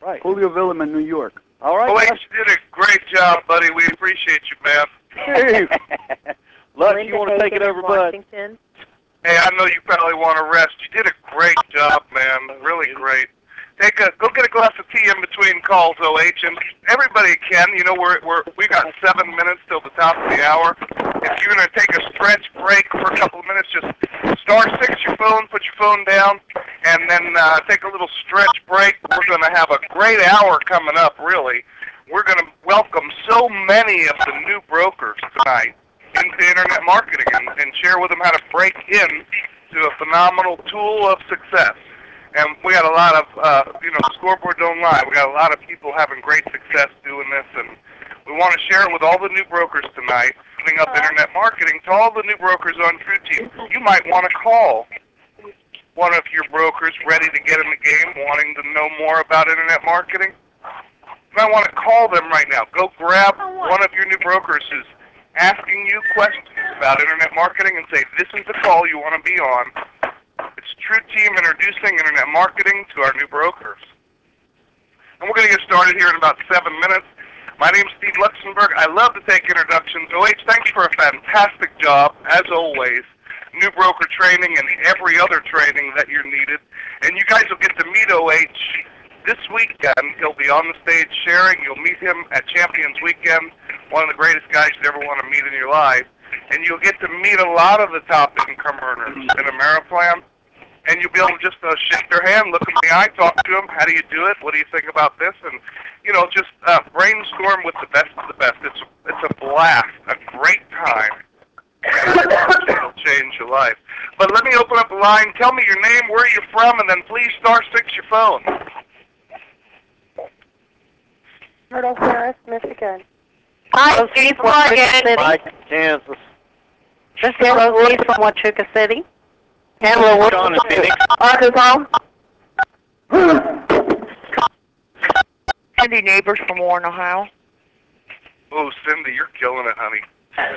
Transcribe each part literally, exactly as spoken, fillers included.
Right. Julio Villum in New York. All right. Oh, wait, you did a great job, buddy. We appreciate you, man. Hey. Lux, Linda you want to take it Hagan over, in bud? Washington. Hey, I know you probably want to rest. You did a great job, man. Really great. Take a go get a glass of tea in between calls, O H, and everybody can. You know, we're we're we got seven minutes till the top of the hour. If you're gonna take a stretch break for a couple of minutes, just star six your phone, put your phone down, and then uh, take a little stretch break. We're gonna have a great hour coming up. Really, we're gonna welcome so many of the new brokers tonight into internet marketing and, and share with them how to break in to a phenomenal tool of success. And we got a lot of, uh, you know, Scoreboard Don't Lie. We got a lot of people having great success doing this, and we want to share it with all the new brokers tonight, putting up internet marketing to all the new brokers on True Team. You might want to call one of your brokers ready to get in the game, wanting to know more about internet marketing. You might want to call them right now. Go grab one of your new brokers who's asking you questions about internet marketing and say, this is the call you want to be on. It's True Team introducing internet marketing to our new brokers. And we're going to get started here in about seven minutes. My name is Steve Luxenberg. I love to take introductions. O H, thanks for a fantastic job, as always. New broker training and every other training that you're needed. And you guys will get to meet O H this weekend. He'll be on the stage sharing. You'll meet him at Champions Weekend, one of the greatest guys you'd ever want to meet in your life. And you'll get to meet a lot of the top income earners in Ameriplan. And you'll be able to just uh, shake their hand, look them in the eye, talk to them. How do you do it? What do you think about this? And, you know, just uh, brainstorm with the best of the best. It's, it's a blast, a great time. It'll change your life. But let me open up the line. Tell me your name, where you're from, and then please star six your phone. Myrtle Terrace, Michigan. Hi, Steve from Morgan. Mike, Kansas. This is Rosalie from Wachuca City. Hello, Sean in Phoenix. Arkansas. Cindy Neighbors from Warren, Ohio. Oh, Cindy, you're killing it, honey.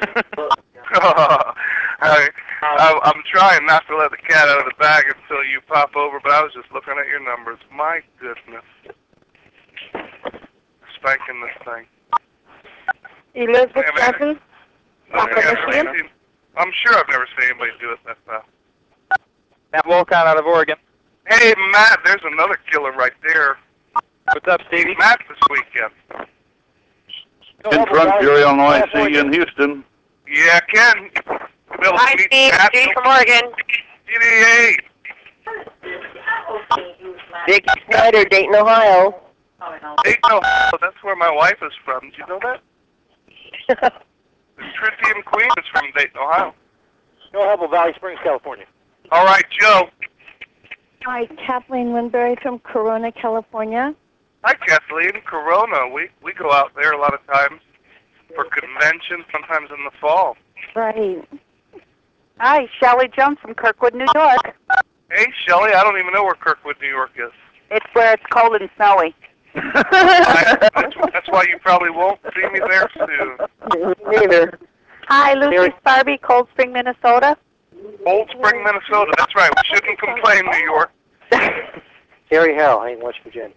I, I, I'm trying not to let the cat out of the bag until you pop over, but I was just looking at your numbers. My goodness. Spanking this thing. Elizabeth Yeah, Jenkins. No, I've never seen, I'm sure I've never seen anybody do it that fast. Matt Wolcott out of Oregon. Hey, Matt, there's another killer right there. What's up, Stevie? Matt this weekend. Ken from Fury, Illinois. See you in Houston. Yeah, Ken. You'll be able to Hi, meet Steve. Matt. Steve from Oregon. D D A. Vicki Snyder, Dayton, Ohio. Dayton, Ohio. That's where my wife is from. Did you know that? The True Team Queen is from Dayton, Ohio. Joe Hubble, Valley Springs, California. All right, Joe. Hi, Kathleen Winbury from Corona, California. Hi, Kathleen. Corona. We we go out there a lot of times for conventions, sometimes in the fall. Right. Hi, Shelley Jones from Kirkwood, New York. Hey, Shelley. I don't even know where Kirkwood, New York is. It's where it's cold and snowy. I, that's, that's why you probably won't see me there soon. Neither. Hi, Lucy Sparby, Cold Spring, Minnesota. Old Spring, Minnesota. That's right. We shouldn't complain, New York. Terry Howell, Hayden, West Virginia.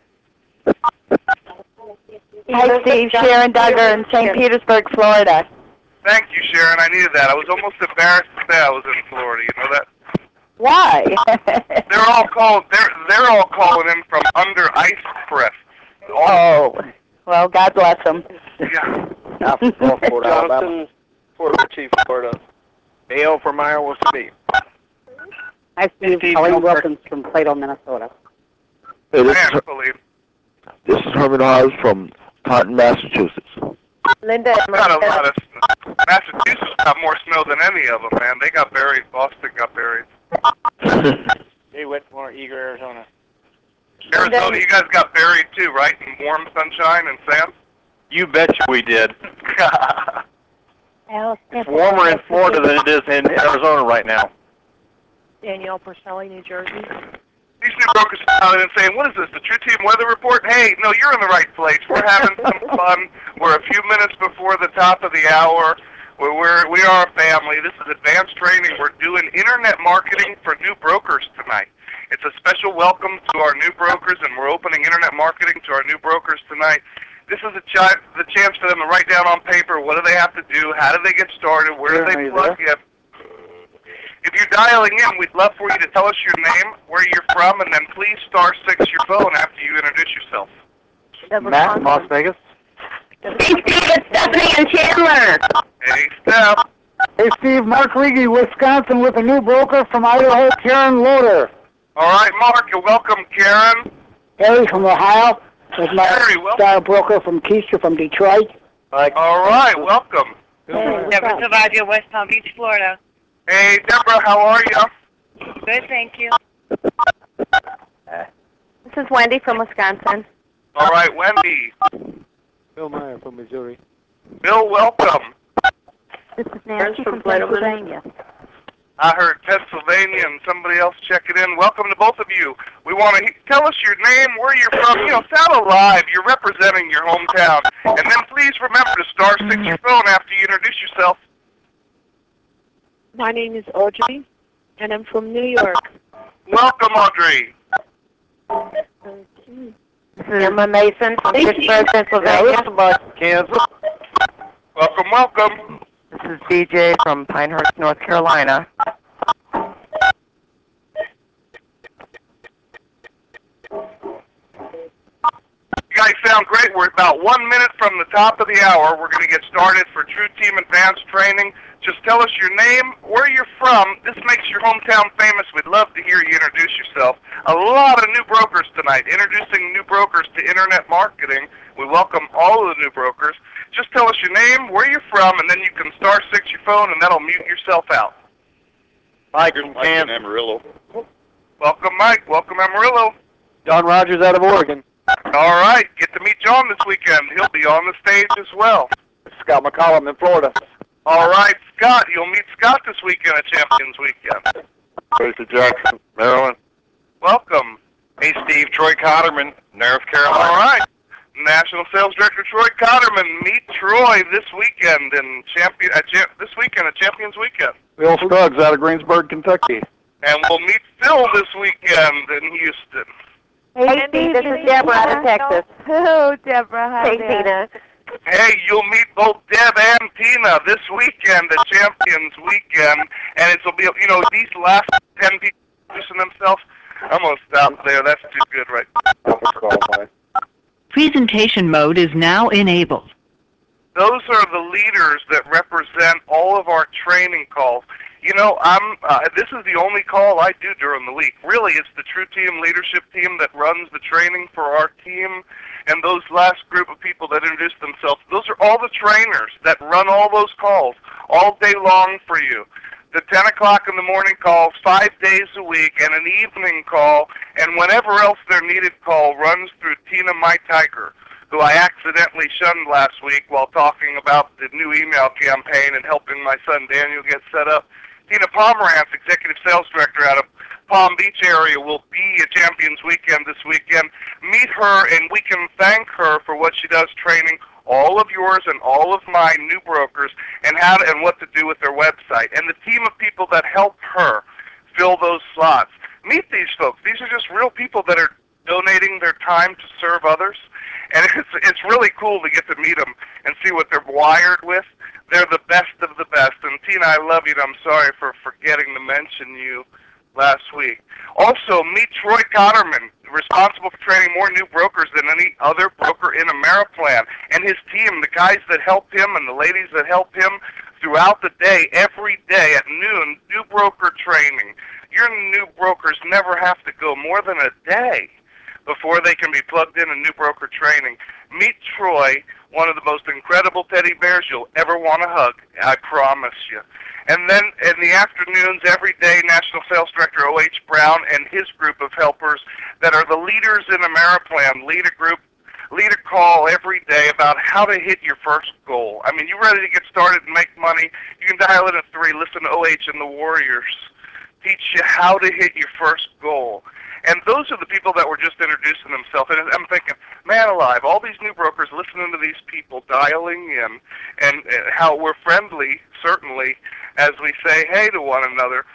Hi, Steve. Sharon Duggar in Saint Petersburg, Florida. Thank you, Sharon. I needed that. I was almost embarrassed to say I was in Florida. You know that? Why? They're all called. They're they're all calling in from under ice press. Oh, well, God bless them. Yeah. I'm from Gulfport, Alabama. Fort Ritchie, Florida. Dale from Iowa City. Hi, Steve. Steve Colleen Gilbert. Wilkins from Plato, Minnesota. Hey, this, Man, is, believe. this is Herman Haas from Taunton, Massachusetts. Linda Got a Emerson. lot of snow. Massachusetts got more snow than any of them, man. They got buried. Boston got buried. Jay Whitmore, Eager, Arizona. Arizona, you guys got buried too, right? In warm sunshine and sand? You betcha we did. Alice It's warmer in Florida than it is in Arizona right now. Danielle Porcelli, New Jersey. These new brokers are calling and saying, what is this, the True Team Weather Report? Hey, no, you're in the right place. We're having some fun. We're a few minutes before the top of the hour. We're, we're, we are a family. This is advanced training. We're doing internet marketing for new brokers tonight. It's a special welcome to our new brokers, and we're opening internet marketing to our new brokers tonight. This is a ch the chance for them to write down on paper what do they have to do, how do they get started, where do they plug in. If you're dialing in, we'd love for you to tell us your name, where you're from, and then please star six your phone after you introduce yourself. Matt in Las Vegas. Hey, Steve, it's Stephanie and Chandler. Hey, Steph. Hey, Steve, Mark Leahy, Wisconsin, with a new broker from Idaho, Karen Loader. All right, Mark, you're welcome, Karen. Harry from Ohio, with my Harry, welcome. star broker from Keisha from Detroit. All right, welcome. Hey, Deborah Savaggio, West Palm Beach, Florida. Hey, Deborah, how are you? Good, thank you. This is Wendy from Wisconsin. All right, Wendy. Bill Meyer from Missouri. Bill, welcome. This is Nancy from Pennsylvania. I heard Pennsylvania and somebody else checking in. Welcome to both of you. We want to tell us your name, where you're from. You know, sound alive. You're representing your hometown. And then please remember to star six your phone after you introduce yourself. My name is Audrey, and I'm from New York. Welcome, Audrey. This is Emma Mason from Pittsburgh, Pennsylvania. Kansas. Welcome, welcome. This is D J from Pinehurst, North Carolina. You guys sound great. We're about one minute from the top of the hour. We're going to get started for True Team Advanced Training. Just tell us your name, where you're from. This makes your hometown famous. We'd love to hear you introduce yourself. A lot of new brokers tonight. Introducing new brokers to internet marketing. We welcome all of the new brokers. Just tell us your name, where you're from, and then you can star six your phone, and that'll mute yourself out. Mike from Kansas. Amarillo. Welcome, Mike. Welcome, Amarillo. John Rogers out of Oregon. All right. Get to meet John this weekend. He'll be on the stage as well. Scott McCollum in Florida. All right, Scott. You'll meet Scott this weekend at Champions Weekend. Tracy Jackson, Maryland. Welcome. Hey, Steve, Troy Cotterman, North Carolina. All right. National Sales Director Troy Cotterman. Meet Troy this weekend in champion at Cha this weekend at Champions Weekend. Bill Scruggs out of Greensburg, Kentucky. And we'll meet Phil this weekend in Houston. Hey, Steve, this is Deborah out of Texas. Oh, Deborah, hi Hey, there. Tina. Hey, you'll meet both Deb and Tina this weekend at Champions Weekend, and it'll be, you know, these last ten people introducing themselves. I'm gonna stop there. That's too good, right? Presentation mode is now enabled. Those are the leaders that represent all of our training calls. You know, I'm. Uh, this is the only call I do during the week. Really, it's the True Team leadership team that runs the training for our team, and those last group of people that introduce themselves. Those are all the trainers that run all those calls all day long for you. The ten o'clock in the morning calls, five days a week, and an evening call, and whenever else they're needed call runs through Tina My Tiger, who I accidentally shunned last week while talking about the new email campaign and helping my son Daniel get set up. Tina Pomerantz, Executive Sales Director out of Palm Beach area, will be at Champions Weekend this weekend. Meet her, and we can thank her for what she does training all of yours and all of my new brokers and how to, and what to do with their website. And the team of people that help her fill those slots. Meet these folks. These are just real people that are donating their time to serve others. And it's, it's really cool to get to meet them and see what they're wired with. They're the best of the best. And Tina, I love you, and I'm sorry for forgetting to mention you last week. Also, meet Troy Cotterman, responsible for training more new brokers than any other broker in Ameriplan. And his team, the guys that help him and the ladies that help him throughout the day, every day at noon, new broker training. Your new brokers never have to go more than a day before they can be plugged in in new broker training. Meet Troy, one of the most incredible teddy bears you'll ever want to hug, I promise you. And then in the afternoons, every day, National Sales Director O H Brown and his group of helpers that are the leaders in Ameriplan lead a group, lead a call every day about how to hit your first goal. I mean, you ready to get started and make money? You can dial in at three, listen to O H and the Warriors teach you how to hit your first goal. And those are the people that were just introducing themselves. And I'm thinking, man alive, all these new brokers listening to these people dialing in, and, and how we're friendly, certainly, as we say hey to one another.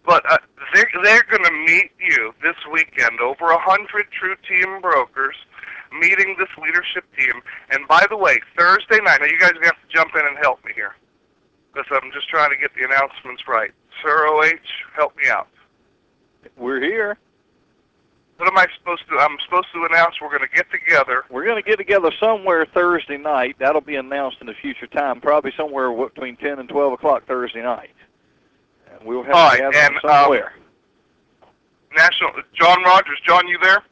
But uh, they're, they're going to meet you this weekend, over a hundred True Team brokers meeting this leadership team. And by the way, Thursday night, now you guys are going to have to jump in and help me here, because I'm just trying to get the announcements right. Sir O H, help me out. We're here. What am I supposed to, I'm supposed to announce we're going to get together. We're going to get together somewhere Thursday night. That'll be announced in a future time, probably somewhere between ten and twelve o'clock Thursday night. And we'll have All to right, gather and, somewhere. Um, National, John Rogers. John, you there?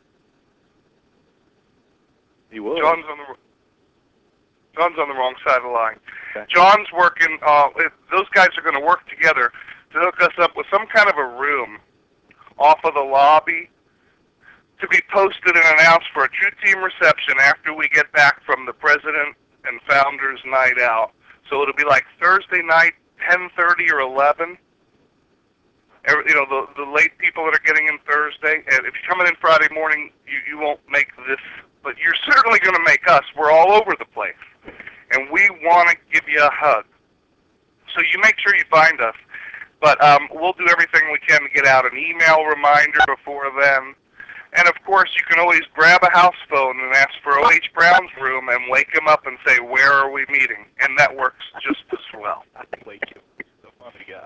He was. John's on the, John's on the wrong side of the line. Okay. John's working, uh, those guys are going to work together to hook us up with some kind of a room off of the lobby to be posted and announced for a True Team reception after we get back from the President and Founders Night Out. So it'll be like Thursday night, ten thirty or eleven. Every, you know, the, the late people that are getting in Thursday. And if you're coming in Friday morning, you, you won't make this, but you're certainly going to make us. We're all over the place. And we want to give you a hug. So you make sure you find us. But um, we'll do everything we can to get out an email reminder before then. And of course, you can always grab a house phone and ask for O H Brown's room and wake him up and say, where are we meeting? And that works just as well. I wake you. He's a funny guy.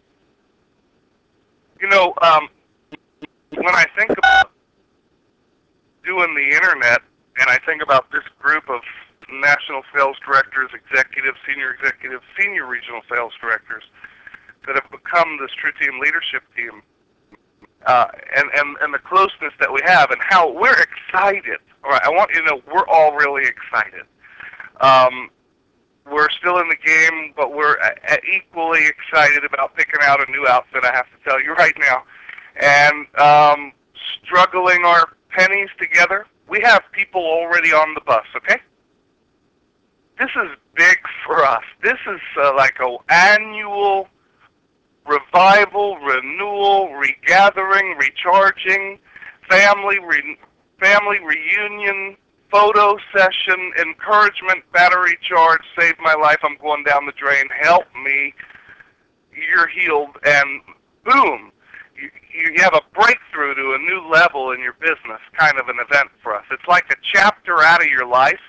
You know, um, when I think about doing the internet, and I think about this group of national sales directors, executives, senior executives, senior regional sales directors that have become this True Team leadership team, uh, and, and, and the closeness that we have, and how we're excited. All right, I want you to know we're all really excited. Um, we're still in the game, but we're uh, equally excited about picking out a new outfit, I have to tell you right now. And um, struggling our pennies together. We have people already on the bus, okay? This is big for us. This is uh, like an annual revival, renewal, regathering, recharging, family re family reunion, photo session, encouragement, battery charge, save my life, I'm going down the drain, help me, you're healed, and boom, you, you have a breakthrough to a new level in your business, kind of an event for us. It's like a chapter out of your life.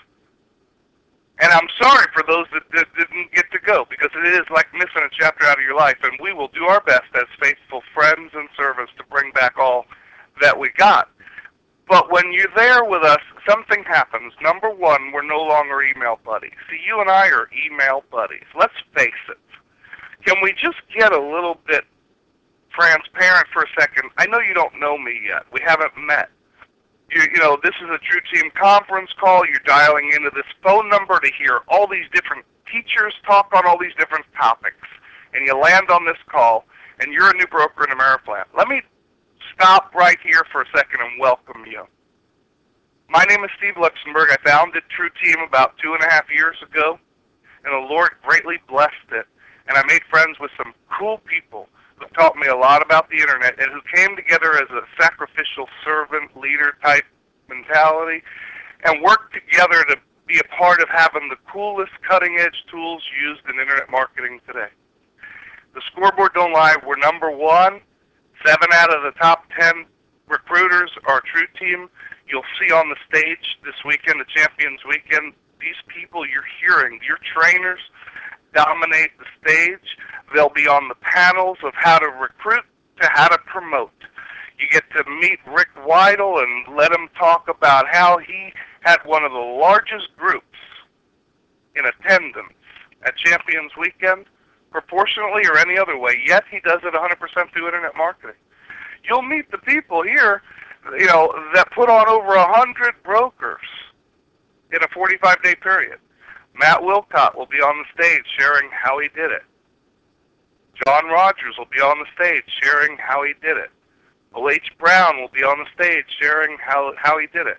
And I'm sorry for those that, that didn't get to go, because it is like missing a chapter out of your life, and we will do our best as faithful friends and servants to bring back all that we got. But when you're there with us, something happens. Number one, we're no longer email buddies. See, you and I are email buddies. Let's face it. Can we just get a little bit transparent for a second? I know you don't know me yet. We haven't met. You, you know, this is a True Team conference call. You're dialing into this phone number to hear all these different teachers talk on all these different topics. And you land on this call, and you're a new broker in Ameriplan. Let me stop right here for a second and welcome you. My name is Steve Luxenberg. I founded True Team about two and a half years ago, and the Lord greatly blessed it. And I made friends with some cool people who taught me a lot about the internet and who came together as a sacrificial servant leader type mentality and worked together to be a part of having the coolest cutting edge tools used in internet marketing today. The scoreboard don't lie, we're number one. Seven out of the top ten recruiters are True Team. You'll see on the stage this weekend, the Champions Weekend, these people you're hearing, your trainers dominate the stage. They'll be on the panels of how to recruit to how to promote. You get to meet Rick Weidel and let him talk about how he had one of the largest groups in attendance at Champions Weekend, proportionately or any other way, yet he does it one hundred percent through internet marketing. You'll meet the people here, you know, that put on over one hundred brokers in a forty-five day period. Matt Wilcott will be on the stage sharing how he did it. John Rogers will be on the stage sharing how he did it. O H Brown will be on the stage sharing how, how he did it.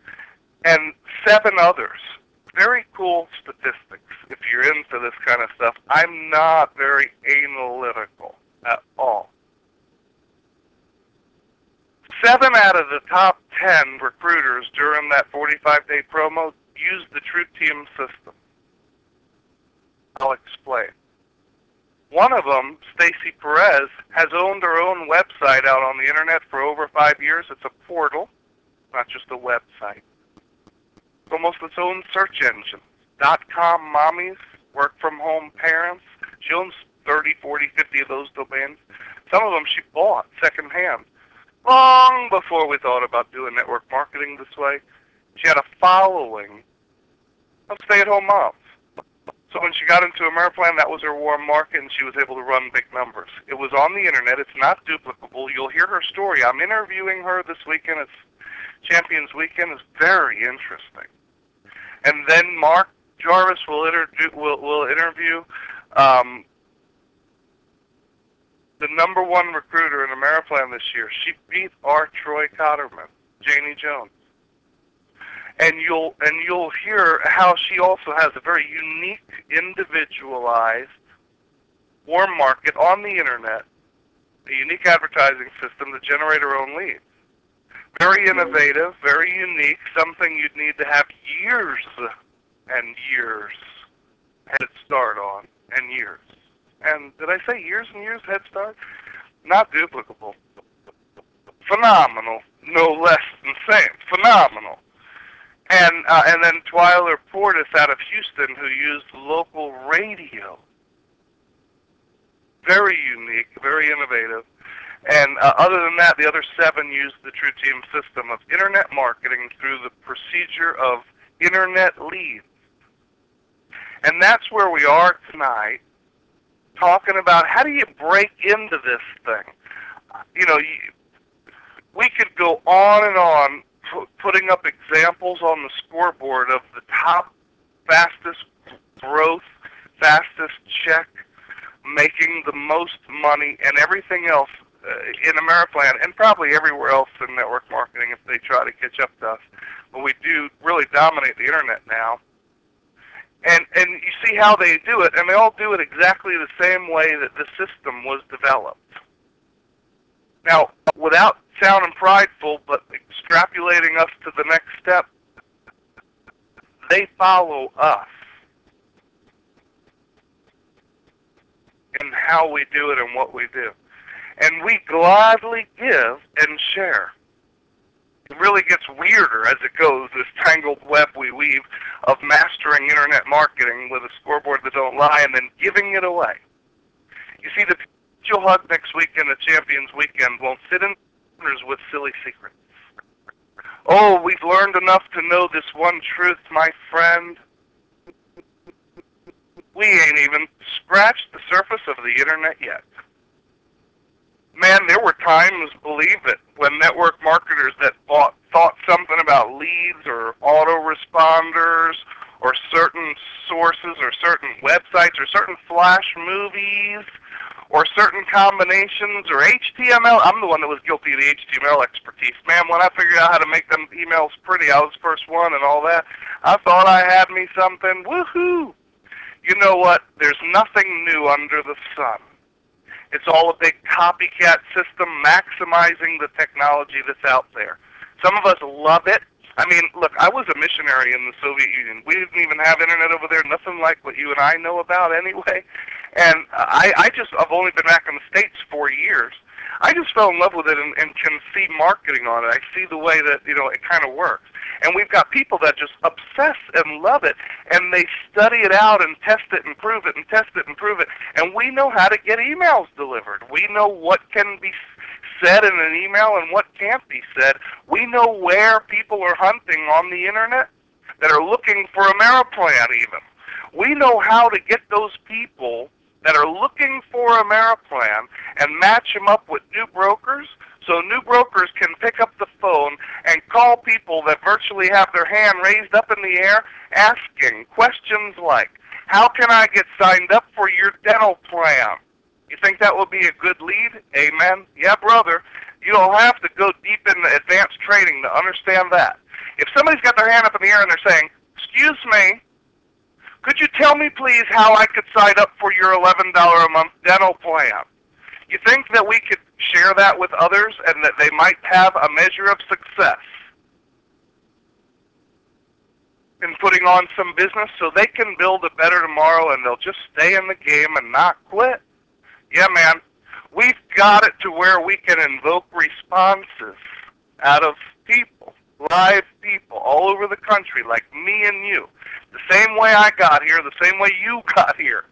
And seven others. Very cool statistics if you're into this kind of stuff. I'm not very analytical at all. Seven out of the top ten recruiters during that forty-five day promo used the True Team system. I'll explain. One of them, Stacy Perez, has owned her own website out on the internet for over five years. It's a portal, not just a website. It's almost its own search engine. Dot-com mommies, work-from-home parents. She owns thirty, forty, fifty of those domains. Some of them she bought secondhand, long before we thought about doing network marketing this way. She had a following of stay-at-home moms. So when she got into Ameriplan, that was her warm market, and she was able to run big numbers. It was on the internet. It's not duplicable. You'll hear her story. I'm interviewing her this weekend. It's Champions Weekend. It's very interesting. And then Mark Jarvis will, inter will, will interview um, the number one recruiter in Ameriplan this year. She beat our Troy Cotterman, Janie Jones. And you'll and you'll hear how she also has a very unique, individualized warm market on the internet, a unique advertising system to generate her own leads. Very innovative, very unique, something you'd need to have years and years head start on, and years. And did I say years and years head start? Not duplicable. Phenomenal, no less than same. Phenomenal. And uh, and then Twyler Portis out of Houston, who used local radio. Very unique, very innovative. And uh, other than that, the other seven used the True Team system of internet marketing through the procedure of internet leads. And that's where we are tonight, talking about how do you break into this thing. You know, you, we could go on and on putting up examples on the scoreboard of the top, fastest growth, fastest check, making the most money, and everything else uh, in Ameriplan, and probably everywhere else in network marketing if they try to catch up to us. But we do really dominate the internet now. And, and you see how they do it, and they all do it exactly the same way that the system was developed. Now, without sounding prideful, but extrapolating us to the next step, they follow us in how we do it and what we do. And we gladly give and share. It really gets weirder as it goes, this tangled web we weave of mastering internet marketing with a scoreboard that don't lie and then giving it away. You see, the you'll hug next weekend at Champions Weekend won't sit in corners with silly secrets. Oh, we've learned enough to know this one truth, my friend. We ain't even scratched the surface of the internet yet. Man, there were times, believe it, when network marketers that bought, thought something about leads or autoresponders or certain sources or certain websites or certain flash movies or certain combinations or H T M L. I'm the one that was guilty of the H T M L expertise. Man, when I figured out how to make them emails pretty, I was the first one and all that. I thought I had me something. Woohoo! You know what? There's nothing new under the sun. It's all a big copycat system maximizing the technology that's out there. Some of us love it. I mean, look, I was a missionary in the Soviet Union. We didn't even have internet over there, nothing like what you and I know about anyway. And I, I just, I've only been back in the States four years. I just fell in love with it and, and can see marketing on it. I see the way that, you know, it kind of works. And we've got people that just obsess and love it, and they study it out and test it and prove it and test it and prove it. And we know how to get emails delivered. We know what can be said in an email and what can't be said. We know where people are hunting on the internet that are looking for Ameriplan even. We know how to get those people that are looking for Ameriplan and match them up with new brokers, so new brokers can pick up the phone and call people that virtually have their hand raised up in the air asking questions like, how can I get signed up for your dental plan? You think that would be a good lead? Amen. Yeah, brother. You don't have to go deep into advanced training to understand that. If somebody's got their hand up in the air and they're saying, excuse me, could you tell me please how I could sign up for your eleven dollars a month dental plan? You think that we could share that with others and that they might have a measure of success in putting on some business so they can build a better tomorrow and they'll just stay in the game and not quit? Yeah, man. We've got it to where we can invoke responses out of people, live people all over the country, like me and you. The same way I got here, the same way you got here.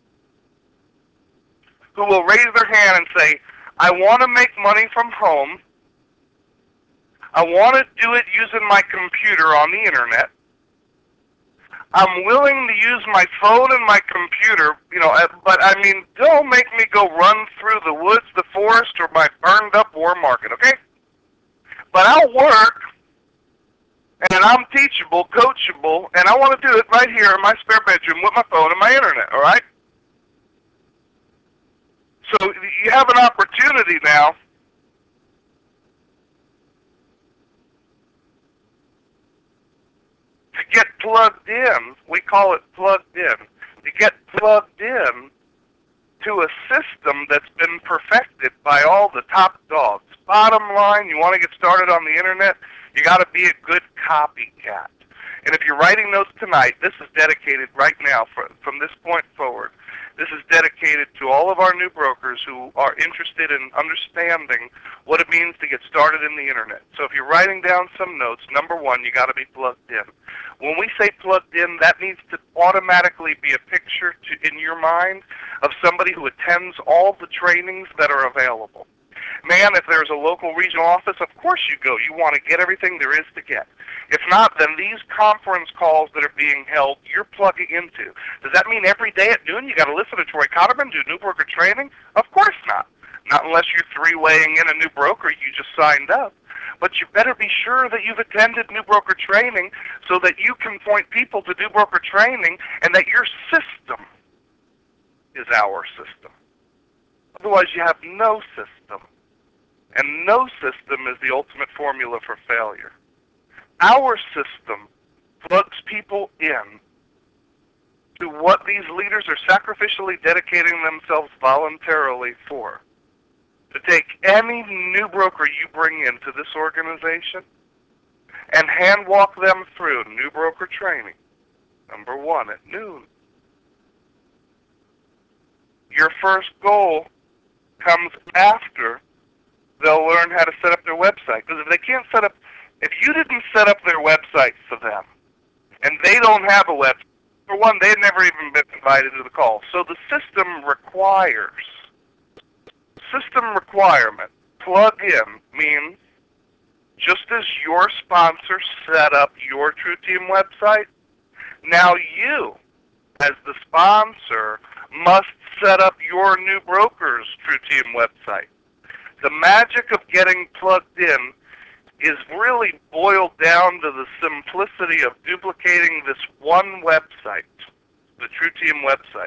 Who will raise their hand and say, I want to make money from home. I want to do it using my computer on the internet. I'm willing to use my phone and my computer, you know, but I mean, don't make me go run through the woods, the forest, or my burned up war market, okay? But I'll work, and I'm teachable, coachable, and I want to do it right here in my spare bedroom with my phone and my internet, all right? So you have an opportunity now to get plugged in. We call it plugged in. To get plugged in to a system that's been perfected by all the top dogs. Bottom line, you want to get started on the internet, you got to be a good copycat. And if you're writing notes tonight, this is dedicated right now, for, from this point forward. This is dedicated to all of our new brokers who are interested in understanding what it means to get started in the internet. So if you're writing down some notes, number one, you got to be plugged in. When we say plugged in, that needs to automatically be a picture to, in your mind of somebody who attends all the trainings that are available. Man, if there's a local regional office, of course you go. You want to get everything there is to get. If not, then these conference calls that are being held, you're plugging into. Does that mean every day at noon you got to listen to Troy Cotterman do new broker training? Of course not. Not unless you're three-weighing in a new broker you just signed up. But you better be sure that you've attended new broker training so that you can point people to new broker training and that your system is our system. Otherwise you have no system. And no system is the ultimate formula for failure. Our system plugs people in to what these leaders are sacrificially dedicating themselves voluntarily for. To take any new broker you bring into this organization and hand walk them through new broker training, number one, at noon. Your first goal comes after they'll learn how to set up their website. Because if they can't set up, if you didn't set up their website for them, and they don't have a website, for one, they've never even been invited to the call. So the system requires, system requirement, plug in, means just as your sponsor set up your True Team website, now you, as the sponsor, must set up your new broker's True Team website. The magic of getting plugged in is really boiled down to the simplicity of duplicating this one website, the True Team website.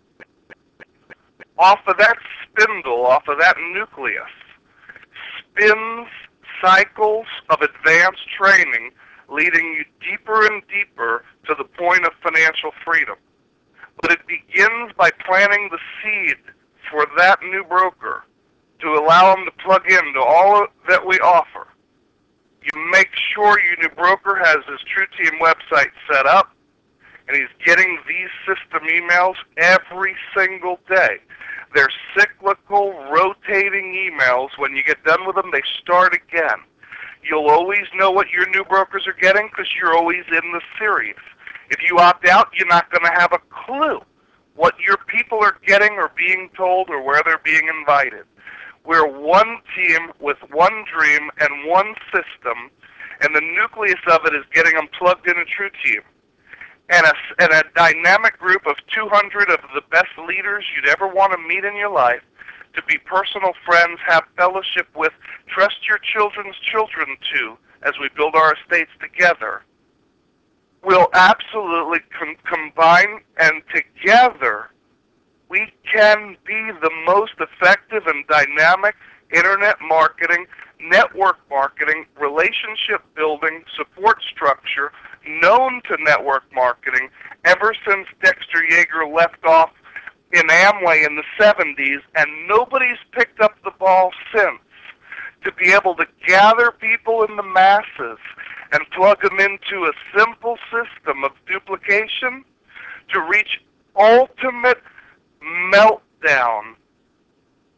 Off of that spindle, off of that nucleus, spins cycles of advanced training leading you deeper and deeper to the point of financial freedom. But it begins by planting the seed for that new broker to allow them to plug into all that we offer. You make sure your new broker has his True Team website set up, and he's getting these system emails every single day. They're cyclical, rotating emails. When you get done with them, they start again. You'll always know what your new brokers are getting because you're always in the series. If you opt out, you're not going to have a clue what your people are getting or being told or where they're being invited. We're one team with one dream and one system, and the nucleus of it is getting them plugged in a True Team. And a, and a dynamic group of two hundred of the best leaders you'd ever want to meet in your life, to be personal friends, have fellowship with, trust your children's children to, as we build our estates together, will absolutely com combine, and together we can be the most effective and dynamic internet marketing, network marketing, relationship building, support structure known to network marketing ever since Dexter Yeager left off in Amway in the seventies, and nobody's picked up the ball since to be able to gather people in the masses and plug them into a simple system of duplication to reach ultimate meltdown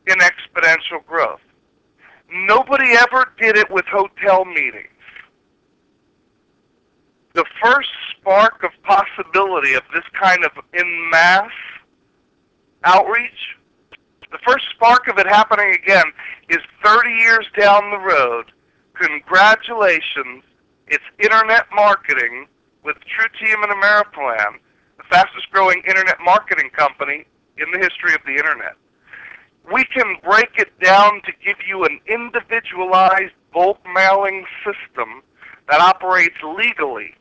in exponential growth. Nobody ever did it with hotel meetings. The first spark of possibility of this kind of en masse outreach, the first spark of it happening again is thirty years down the road. Congratulations, it's internet marketing with TrueTeam and Ameriplan, the fastest growing internet marketing company in the history of the internet. We can break it down to give you an individualized bulk mailing system that operates legally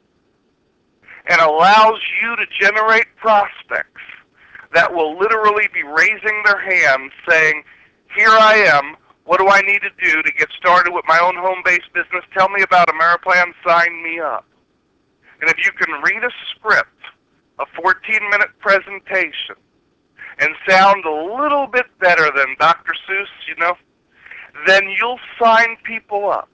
and allows you to generate prospects that will literally be raising their hands saying, here I am, what do I need to do to get started with my own home-based business? Tell me about Ameriplan, sign me up. And if you can read a script, a fourteen minute presentation, and sound a little bit better than Doctor Seuss, you know, then you'll sign people up.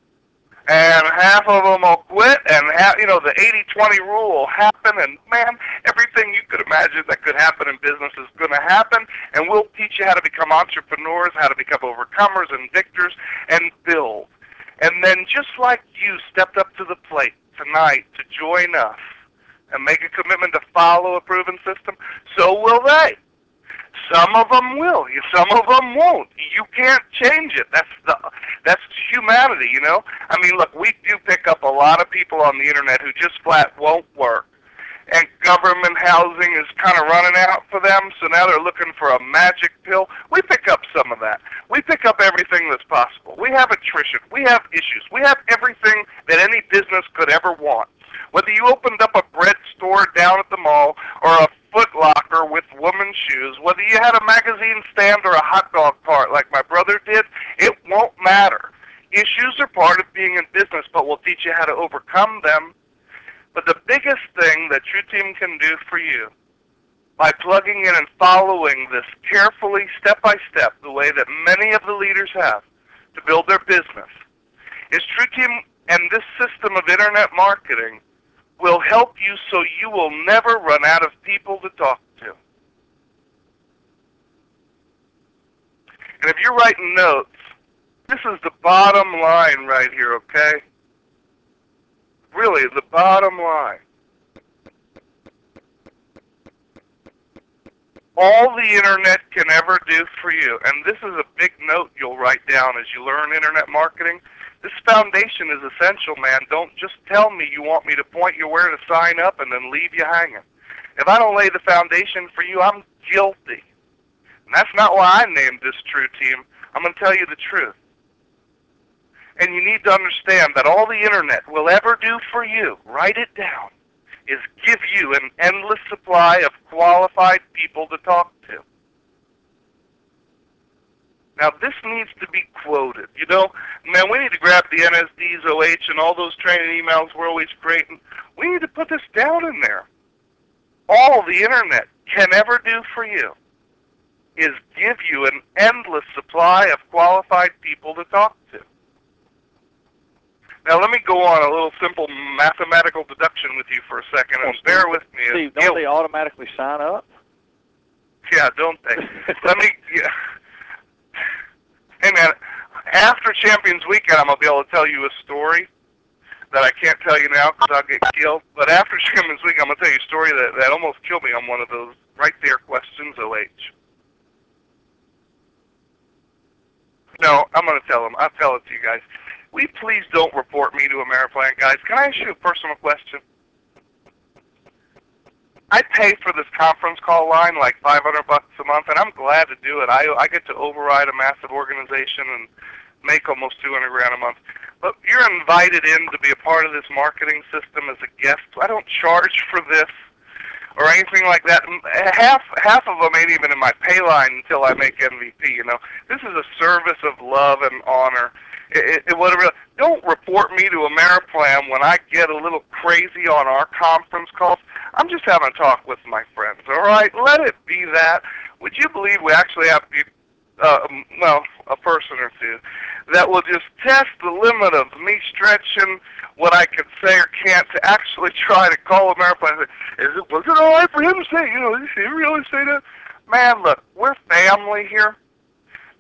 And half of them will quit, and half, you know, the eighty twenty rule will happen, and man, everything you could imagine that could happen in business is going to happen, and we'll teach you how to become entrepreneurs, how to become overcomers and victors, and build. And then just like you stepped up to the plate tonight to join us and make a commitment to follow a proven system, so will they. Some of them will. Some of them won't. You can't change it. That's the that's humanity, you know. I mean, look, we do pick up a lot of people on the internet who just flat won't work, and government housing is kind of running out for them. So now they're looking for a magic pill. We pick up some of that. We pick up everything that's possible. We have attrition. We have issues. We have everything that any business could ever want. Whether you opened up a bread store down at the mall or a Foot Locker with women's shoes, whether you had a magazine stand or a hot dog cart like my brother did, it won't matter. Issues are part of being in business, but we'll teach you how to overcome them. But the biggest thing that TrueTeam can do for you, by plugging in and following this carefully, step by step, the way that many of the leaders have to build their business, is TrueTeam and this system of internet marketing will help you so you will never run out of people to talk to. And if you're writing notes, this is the bottom line right here, okay? Really, the bottom line. All the internet can ever do for you, and this is a big note you'll write down as you learn internet marketing. This foundation is essential, man. Don't just tell me you want me to point you where to sign up and then leave you hanging. If I don't lay the foundation for you, I'm guilty. And that's not why I named this TrueTeam. I'm going to tell you the truth. And you need to understand that all the internet will ever do for you, write it down, is give you an endless supply of qualified people to talk to. Now, this needs to be quoted. You know, man, we need to grab the N S Ds, O H, and all those training emails we're always creating. We need to put this down in there. All the internet can ever do for you is give you an endless supply of qualified people to talk to. Now, let me go on a little simple mathematical deduction with you for a second, and oh, bear with me. Steve, don't they automatically sign up? Yeah, don't they? Let me... Yeah. Hey, man, after Champions Weekend, I'm going to be able to tell you a story that I can't tell you now because I'll get killed. But after Champions Weekend, I'm going to tell you a story that, that almost killed me on one of those right there questions, O H. No, I'm going to tell them. I'll tell it to you guys. Will you please don't report me to Ameriplan, guys? Can I ask you a personal question? I pay for this conference call line like five hundred bucks a month, and I'm glad to do it. I, I get to override a massive organization and make almost two hundred grand a month. But you're invited in to be a part of this marketing system as a guest. I don't charge for this or anything like that. Half half of them ain't even in my pay line until I make M V P. You know, this is a service of love and honor. It, it, whatever. Don't report me to Ameriplan when I get a little crazy on our conference calls. I'm just having a talk with my friends, all right? Let it be that. Would you believe we actually have people, uh, well, a person or two, that will just test the limit of me stretching what I can say or can't to actually try to call Ameriplan and say, is it, was it all right for him to say, you know, did he really say that? Man, look, we're family here.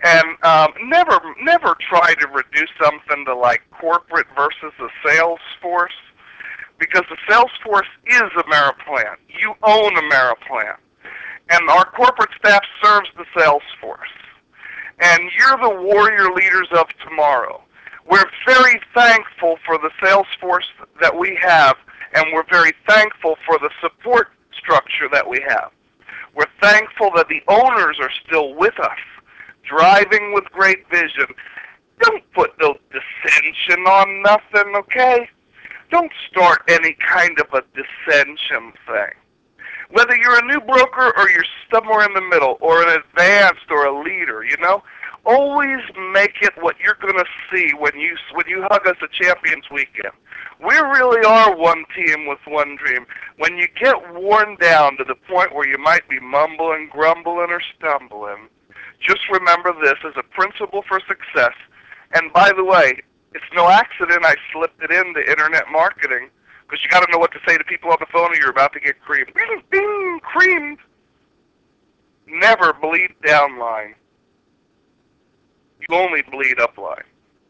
And um, never, never try to reduce something to like corporate versus the sales force, because the sales force is Ameriplan. You own Ameriplan, and our corporate staff serves the sales force. And you're the warrior leaders of tomorrow. We're very thankful for the sales force that we have, and we're very thankful for the support structure that we have. We're thankful that the owners are still with us, driving with great vision. Don't put no dissension on nothing, okay? Don't start any kind of a dissension thing. Whether you're a new broker or you're somewhere in the middle or an advanced or a leader, you know, always make it what you're going to see when you when you hug us at Champions Weekend. We really are one team with one dream. When you get worn down to the point where you might be mumbling, grumbling, or stumbling, just remember this as a principle for success. And by the way, it's no accident I slipped it into internet marketing, because you got to know what to say to people on the phone or you're about to get creamed. Bing, bing, creamed. Never bleed downline. You only bleed upline.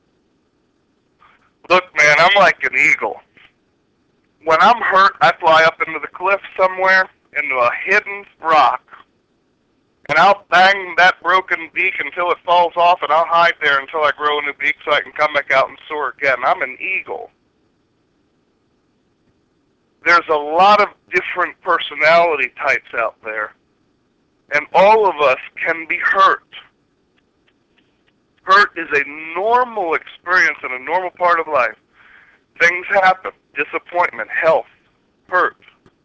Look, man, I'm like an eagle. When I'm hurt, I fly up into the cliff somewhere, into a hidden rock, and I'll bang that broken beak until it falls off, and I'll hide there until I grow a new beak so I can come back out and soar again. I'm an eagle. There's a lot of different personality types out there, and all of us can be hurt. Hurt is a normal experience and a normal part of life. Things happen. Disappointment, health, hurt.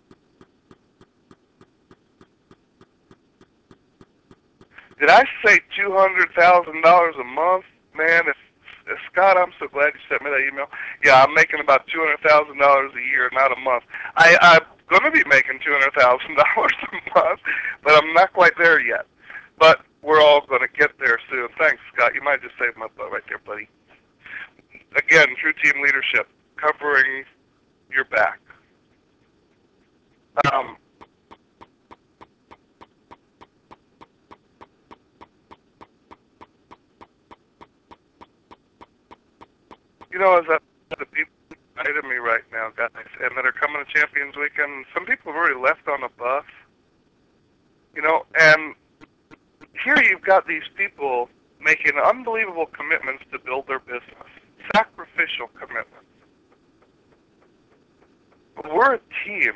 Did I say two hundred thousand dollars a month? Man, if, if Scott, I'm so glad you sent me that email. Yeah, I'm making about two hundred thousand dollars a year, not a month. I, I'm going to be making two hundred thousand dollars a month, but I'm not quite there yet. But we're all going to get there soon. Thanks, Scott. You might just save my butt right there, buddy. Again, True Team Leadership, covering your back. Um, you know, as that, the people invited me right now, guys, and that are coming to Champions Weekend, some people have already left on a bus. You know, and here you've got these people making unbelievable commitments to build their business, sacrificial commitments. But we're a team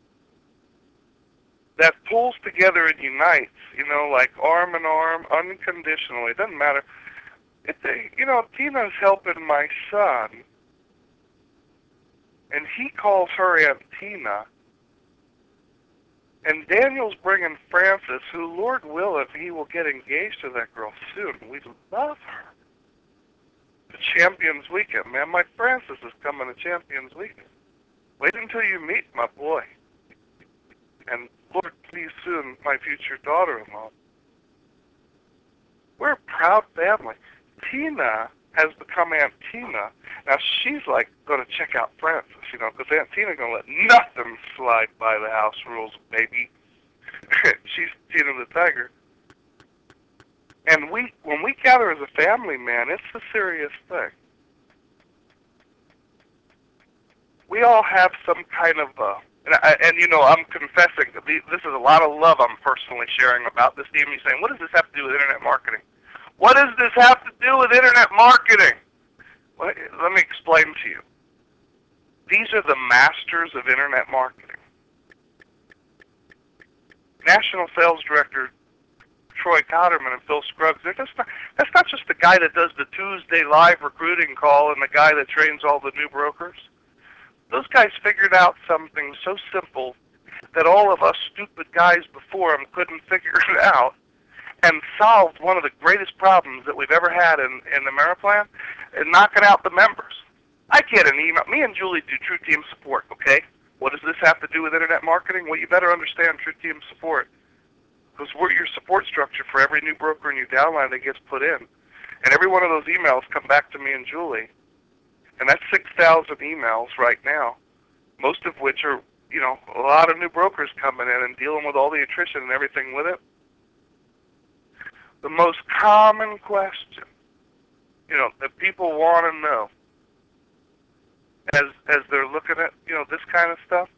that pulls together and unites, you know, like arm in arm, unconditionally. It doesn't matter. If they, you know, Tina's helping my son, and he calls her Aunt Tina. And Daniel's bringing Frances, who, Lord willing, he will get engaged to that girl soon. We love her. The Champions Weekend, man. My Frances is coming to Champions Weekend. Wait until you meet my boy. And Lord, please soon, my future daughter-in-law. We're a proud family. Tina has become Aunt Tina. Now, she's like going to check out Frances, you know, because Aunt Tina's going to let nothing slide by the house rules, baby. She's Tina the Tiger. And we, when we gather as a family, man, it's a serious thing. We all have some kind of, uh, and, I, and you know, I'm confessing, this is a lot of love I'm personally sharing about this team. You're saying, what does this have to do with internet marketing? What does this have to do with internet marketing? Well, let me explain to you. These are the masters of internet marketing. National Sales Director Troy Cotterman and Phil Scruggs, they're just not, that's not just the guy that does the Tuesday live recruiting call and the guy that trains all the new brokers. Those guys figured out something so simple that all of us stupid guys before them couldn't figure it out, and solved one of the greatest problems that we've ever had in, in Ameriplan, and knocking out the members. I get an email. Me and Julie do True Team support, okay? What does this have to do with internet marketing? Well, you better understand True Team support, because we're your support structure for every new broker and new downline that gets put in. And every one of those emails come back to me and Julie. And that's six thousand emails right now, most of which are, you know, a lot of new brokers coming in and dealing with all the attrition and everything with it. the most common question, you know, that people want to know as as they're looking at, you know, this kind of stuff,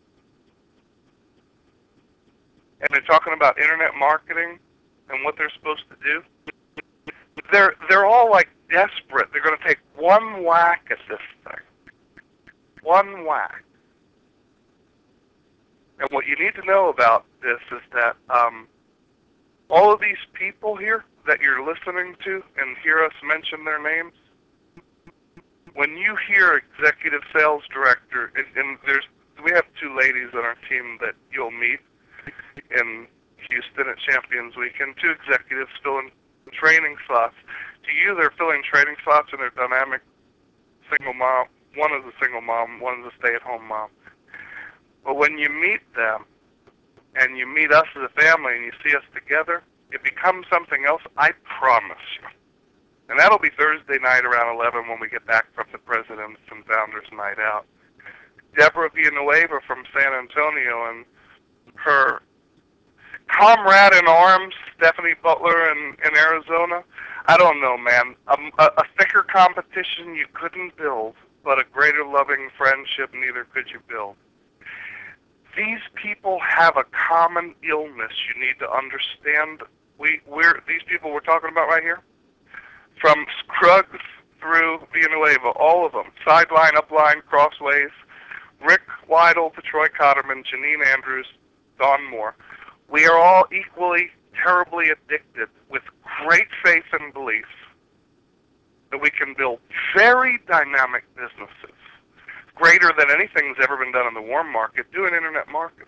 and they're talking about internet marketing and what they're supposed to do, they're they're all like desperate. They're going to take one whack at this thing. One whack. And what you need to know about this is that um, all of these people here that you're listening to and hear us mention their names, when you hear executive sales director, and, and there's we have two ladies on our team that you'll meet in Houston at Champions Weekend, two executives filling training slots. To you, they're filling training slots and they're dynamic single mom. One is a single mom, one is a stay-at-home mom. But when you meet them, and you meet us as a family, and you see us together, it becomes something else, I promise you. And that'll be Thursday night around eleven when we get back from the Presidents and Founders Night Out. Deborah Villanueva from San Antonio and her comrade in arms, Stephanie Butler in, in Arizona. I don't know, man. A, a, a thicker competition you couldn't build, but a greater loving friendship neither could you build. These people have a common illness you need to understand. We, we're, these people we're talking about right here, from Scruggs through Villanueva, all of them, sideline, upline, crossways, Rick Weidel to Troy Cotterman, Janine Andrews, Don Moore. We are all equally terribly addicted with great faith and belief that we can build very dynamic businesses, greater than anything that's ever been done in the warm market, doing internet marketing.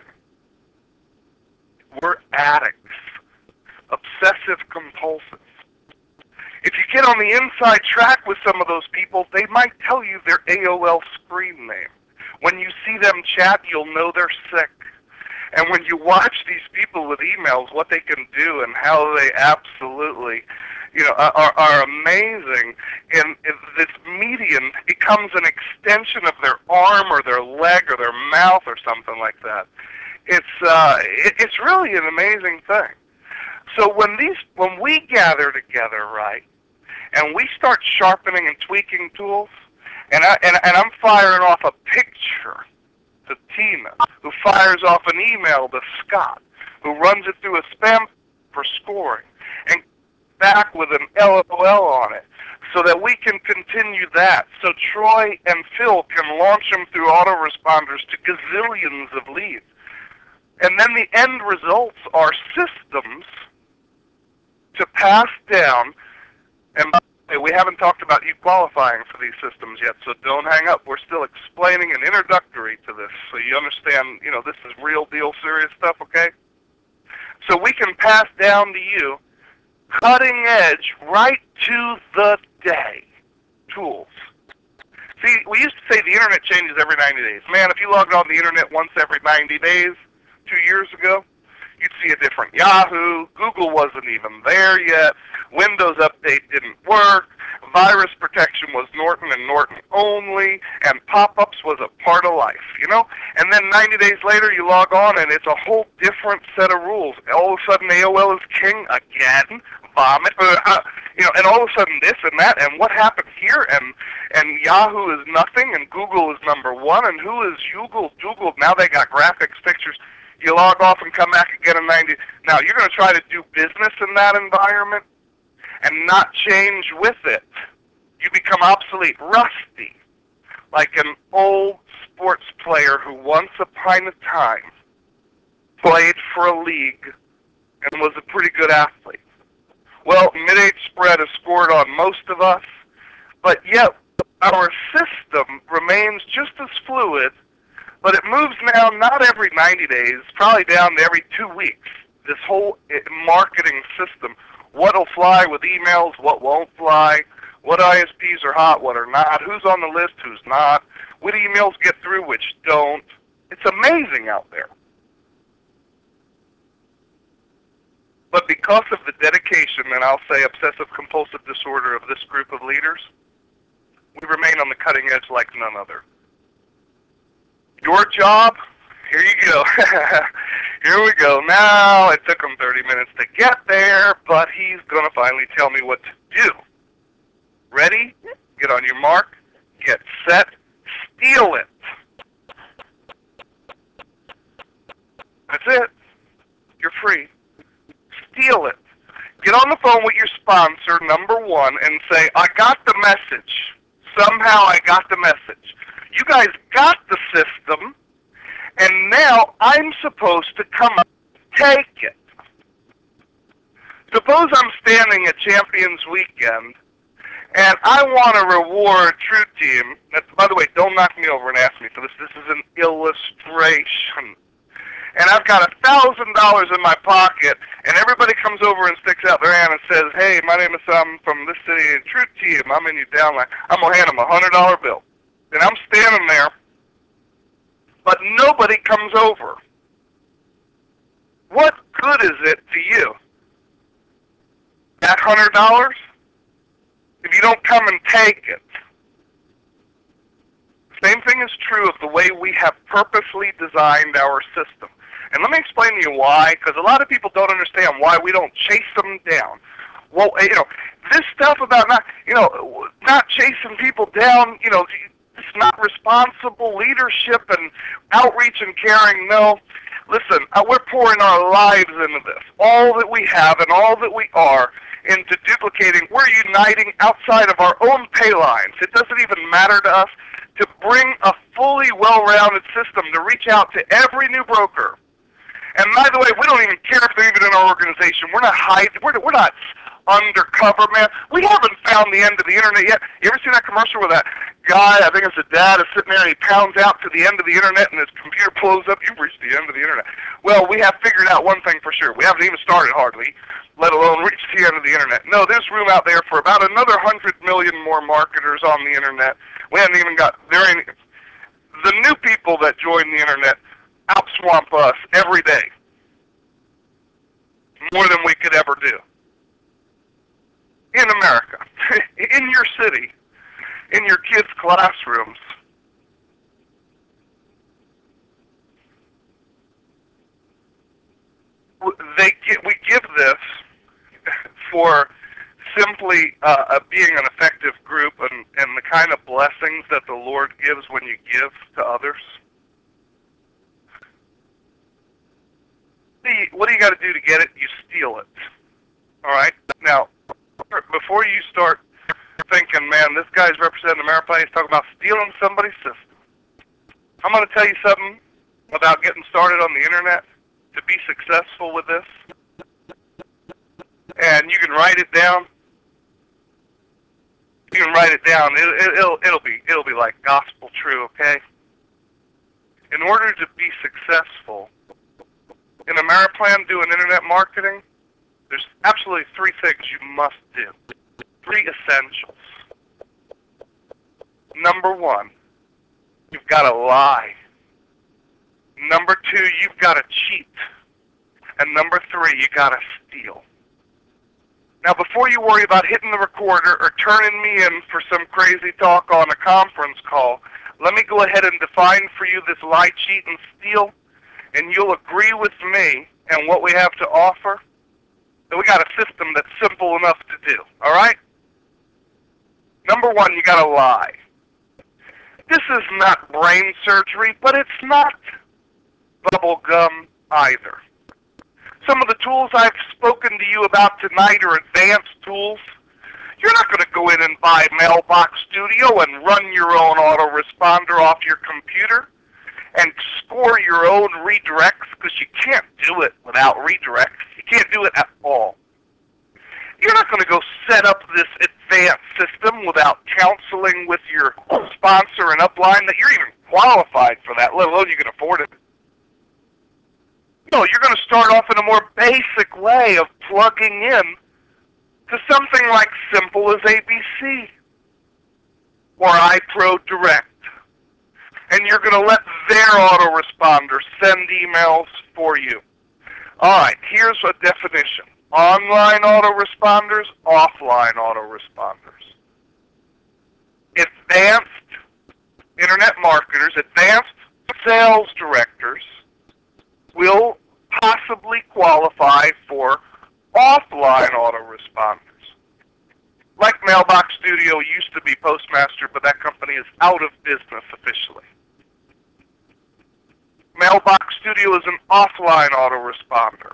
We're addicts, obsessive compulsive. If you get on the inside track with some of those people, they might tell you their A O L screen name. When you see them chat, you'll know they're sick. And when you watch these people with emails, what they can do and how they absolutely, you know, are, are amazing. And this median becomes an extension of their arm or their leg or their mouth or something like that. It's uh, it, it's really an amazing thing. So when these, when we gather together, right, and we start sharpening and tweaking tools, and I and, and I'm firing off a picture to Tina, who fires off an email to Scott, who runs it through a spam for scoring, and back with an L O L on it, so that we can continue that. So Troy and Phil can launch them through autoresponders to gazillions of leads. And then the end results are systems to pass down, and by the way, we haven't talked about you qualifying for these systems yet, so don't hang up. We're still explaining an introductory to this, so you understand, you know, this is real deal, serious stuff, okay? So we can pass down to you cutting edge, right to the day tools. See, we used to say the internet changes every ninety days. Man, if you logged on the internet once every ninety days, two years ago, you'd see a different Yahoo. Google wasn't even there yet. Windows Update didn't work. Virus protection was Norton and Norton only. And pop-ups was a part of life, you know? And then ninety days later, you log on, and it's a whole different set of rules. All of a sudden, A O L is king again. Vomit. Uh, you know, and all of a sudden this and that. And what happened here? And and Yahoo is nothing, and Google is number one. And who is Google? Google, now they got graphics, pictures. You log off and come back again in ninety. Now, you're going to try to do business in that environment and not change with it. You become obsolete, rusty, like an old sports player who once upon a time played for a league and was a pretty good athlete. Well, mid-age spread has scored on most of us, but yet our system remains just as fluid. But it moves now not every ninety days, probably down to every two weeks, this whole marketing system. What will fly with emails, what won't fly, what I S Ps are hot, what are not, who's on the list, who's not, what emails get through, which don't. It's amazing out there. But because of the dedication, and I'll say obsessive-compulsive disorder of this group of leaders, we remain on the cutting edge like none other. Your job, here you go. Here we go. Now, it took him thirty minutes to get there, but he's going to finally tell me what to do. Ready? Get on your mark. Get set. Steal it. That's it. You're free. Steal it. Get on the phone with your sponsor, number one, and say, I got the message. Somehow I got the message. You guys got the system, and now I'm supposed to come up and take it. Suppose I'm standing at Champions Weekend, and I want to reward True Team. By the way, don't knock me over and ask me for this. This is an illustration. And I've got a thousand dollars in my pocket, and everybody comes over and sticks out their hand and says, hey, my name is Sam from this city, and True Team, I'm in your downline. I'm going to hand them a hundred dollar bill. And I'm standing there, but nobody comes over. What good is it to you? That hundred dollars? If you don't come and take it. Same thing is true of the way we have purposely designed our system. And let me explain to you why, because a lot of people don't understand why we don't chase them down. Well, you know, this stuff about not, you know, not chasing people down, you know, it's not responsible leadership and outreach and caring. No, listen, uh, we're pouring our lives into this. All that we have and all that we are into duplicating. We're uniting outside of our own pay lines. It doesn't even matter to us to bring a fully well-rounded system to reach out to every new broker. And by the way, we don't even care if they're even in our organization. We're not hiding. We're, we're not undercover, man. We haven't found the end of the internet yet. You ever seen that commercial where that guy, I think it's a dad, is sitting there and he pounds out to the end of the internet and his computer blows up? You've reached the end of the internet. Well, we have figured out one thing for sure. We haven't even started hardly, let alone reached the end of the internet. No, there's room out there for about another hundred million more marketers on the internet. We haven't even got, there ain't, the new people that join the internet outswamp us every day. More than we could ever do. In America, in your city, in your kids' classrooms. They get, we give this for simply uh, being an effective group and, and the kind of blessings that the Lord gives when you give to others. See, what do you got to do to get it? You steal it. All right? Now, before you start thinking, man, this guy's representing Ameriplan, he's talking about stealing somebody's system. I'm going to tell you something about getting started on the internet to be successful with this. And you can write it down. You can write it down. It, it, it'll, it'll be it'll be like gospel true, okay? In order to be successful in Ameriplan doing internet marketing, there's absolutely three things you must do. Three essentials. Number one, you've got to lie. Number two, you've got to cheat. And number three, you got to steal. Now, before you worry about hitting the recorder or turning me in for some crazy talk on a conference call, let me go ahead and define for you this lie, cheat, and steal, and you'll agree with me and what we have to offer, that we got a system that's simple enough to do, all right? Number one, you got to lie. This is not brain surgery, but it's not bubble gum either. Some of the tools I've spoken to you about tonight are advanced tools. You're not going to go in and buy Mailbox Studio and run your own autoresponder off your computer and score your own redirects, because you can't do it without redirects. You can't do it at all. You're not going to go set up this advanced system without counseling with your sponsor and upline that you're even qualified for that, let alone you can afford it. No, you're going to start off in a more basic way of plugging in to something like simple as A B C or iPro Direct. And you're going to let their autoresponder send emails for you. All right, here's a definition. Online autoresponders, offline autoresponders. Advanced internet marketers, advanced sales directors will qualify for offline autoresponders. Like Mailbox Studio used to be Postmaster, but that company is out of business officially. Mailbox Studio is an offline autoresponder.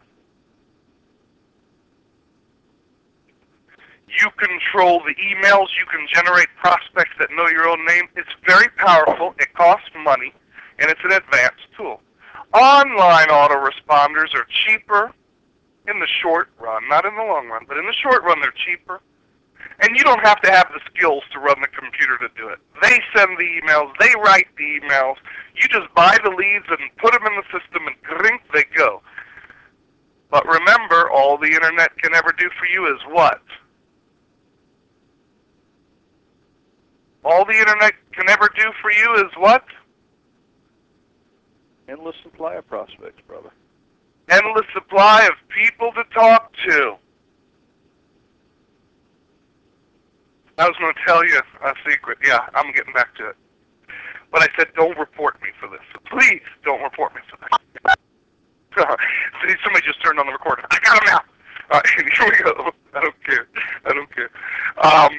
You control the emails. You can generate prospects that know your own name. It's very powerful. It costs money, and it's an advanced tool. Online autoresponders are cheaper in the short run, not in the long run, but in the short run they're cheaper. And you don't have to have the skills to run the computer to do it. They send the emails. They write the emails. You just buy the leads and put them in the system, and grink, they go. But remember, all the Internet can ever do for you is what? All the Internet can ever do for you is what? Endless supply of prospects, brother. Endless supply of people to talk to. I was going to tell you a secret. Yeah, I'm getting back to it. But I said, don't report me for this. Please don't report me for this. See, somebody just turned on the recorder. I got him now. All right, here we go. I don't care. I don't care. Um,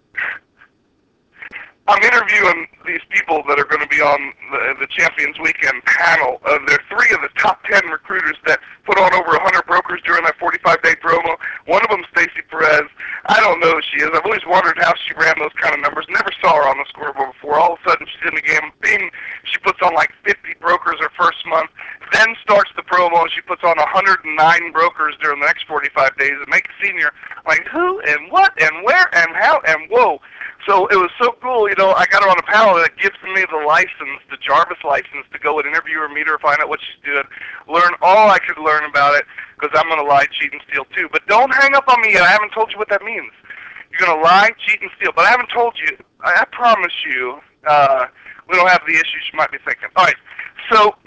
I'm interviewing these people that are going to be on the, the Champions Weekend panel. Uh, they're three of the top ten recruiters that put on over one hundred brokers during that forty-five day promo. One of them, Stacy Perez. I don't know who she is. I've always wondered how she ran those kind of numbers. Never saw her on the scoreboard before. All of a sudden, she's in the game. Bing, she puts on like fifty brokers her first month. Then starts the promo, and she puts on one hundred nine brokers during the next forty-five days. And make a senior like who and what and where and how and whoa. So it was so cool, you know, I got her on a panel that gives me the license, the Jarvis license, to go and interview her, meet her, find out what she's doing, learn all I could learn about it, because I'm going to lie, cheat, and steal too. But don't hang up on me yet. I haven't told you what that means. You're going to lie, cheat, and steal. But I haven't told you. I, I promise you, uh, we don't have the issues you might be thinking. All right, so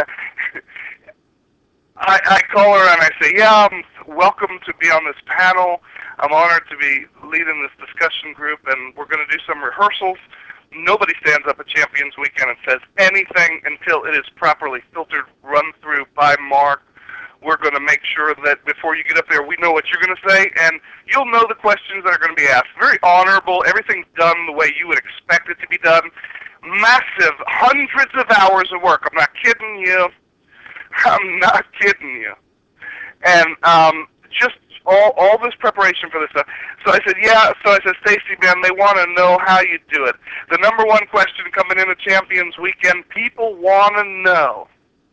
I, I call her and I say, yeah, I'm welcome to be on this panel. I'm honored to be leading this discussion group, and we're going to do some rehearsals. Nobody stands up at Champions Weekend and says anything until it is properly filtered, run through by Mark. We're going to make sure that before you get up there, we know what you're going to say, and you'll know the questions that are going to be asked. Very honorable. Everything's done the way you would expect it to be done. Massive, hundreds of hours of work. I'm not kidding you. I'm not kidding you. And um, just all all this preparation for this stuff. So I said, yeah. So I said, Stacy, man, they want to know how you do it. The number one question coming into Champions Weekend, people want to know.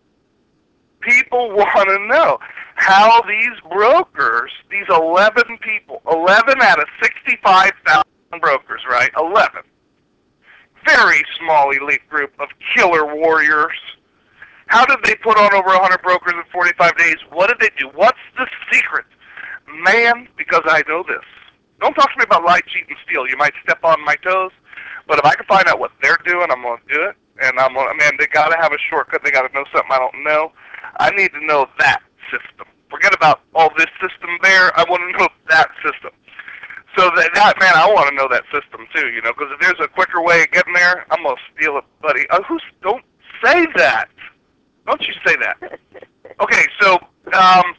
People want to know how these brokers, these eleven people, eleven out of sixty-five thousand brokers, right? eleven. Very small elite group of killer warriors. How did they put on over one hundred brokers in forty-five days? What did they do? What's the secret? Man, because I know this. Don't talk to me about lie, cheat, and steal. You might step on my toes, but if I can find out what they're doing, I'm going to do it. And I'm going to, man, they got to have a shortcut. They got to know something I don't know. I need to know that system. Forget about all this system there. I want to know that system. So that, that man, I want to know that system too, you know, because if there's a quicker way of getting there, I'm going to steal it, buddy. Uh, who's, don't say that. Don't you say that. Okay, so, um,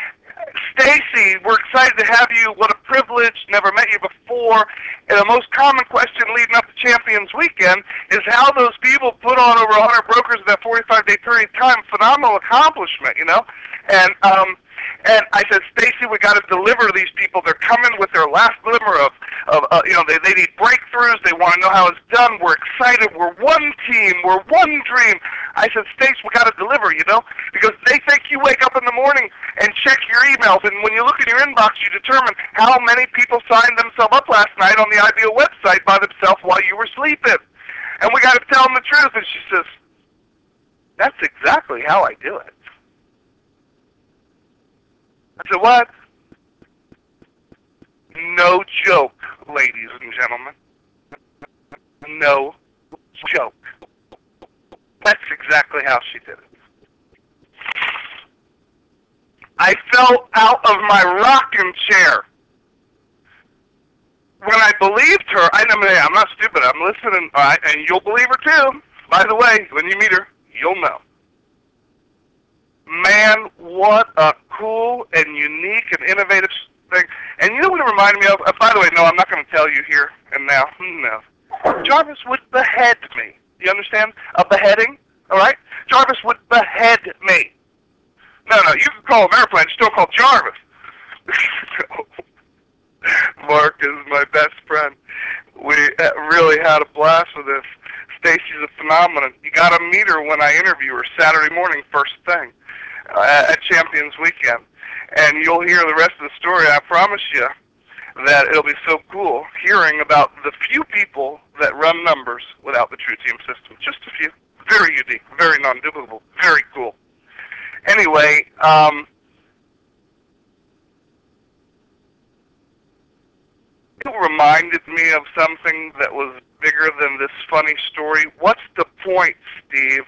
Stacy, we're excited to have you. What a privilege. Never met you before. And the most common question leading up to Champions Weekend is how those people put on over one hundred brokers in that forty-five day period of time. Phenomenal accomplishment, you know. And um, and I said, Stacy, we got to deliver to these people. They're coming with their last glimmer of, of uh, you know, they, they need breakthroughs. They want to know how it's done. We're excited. We're one team. We're one dream. I said, Stace, we got to deliver, you know, because they think you wake up in the morning and check your emails, and when you look in your inbox, you determine how many people signed themselves up last night on the I B O website by themselves while you were sleeping. And we got to tell them the truth. And she says, that's exactly how I do it. I said, what? No joke, ladies and gentlemen. No joke. That's exactly how she did it. I fell out of my rocking chair. When I believed her, I mean, I'm not stupid, I'm listening, all right, and you'll believe her too. By the way, when you meet her, you'll know. Man, what a cool and unique and innovative thing. And you know what it reminded me of? Uh, by the way, no, I'm not going to tell you here and now. No. Jarvis would behead me. You understand? A beheading, all right? Jarvis would behead me. No, no, you can call him Airplane, still call Jarvis. Mark is my best friend. We really had a blast with this. Stacy's a phenomenon. You got to meet her when I interview her Saturday morning, first thing, uh, at Champions Weekend. And you'll hear the rest of the story. I promise you that it'll be so cool hearing about the few people that run numbers without the True Team system. Just a few. Very unique, very non-duplicable, very cool. Anyway, um, it reminded me of something that was bigger than this funny story. What's the point, Steve?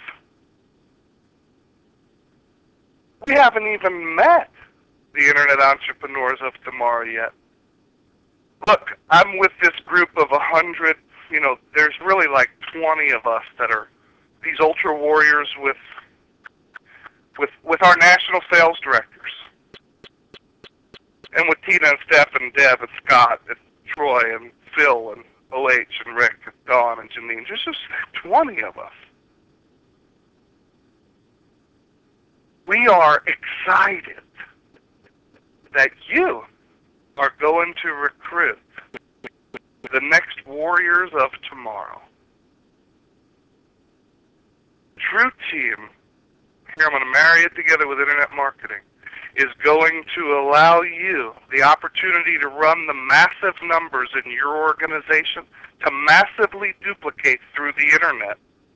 We haven't even met the Internet Entrepreneurs of Tomorrow yet. Look, I'm with this group of a hundred, you know, there's really like twenty of us that are these ultra warriors with with with our national sales directors. And with Tina and Steph and Deb and Scott and Troy and Phil and O H and Rick and Dawn and Janine. There's just twenty of us. We are excited that you are going to recruit the next warriors of tomorrow. True Team, here I'm going to marry it together with Internet marketing, is going to allow you the opportunity to run the massive numbers in your organization to massively duplicate through the Internet.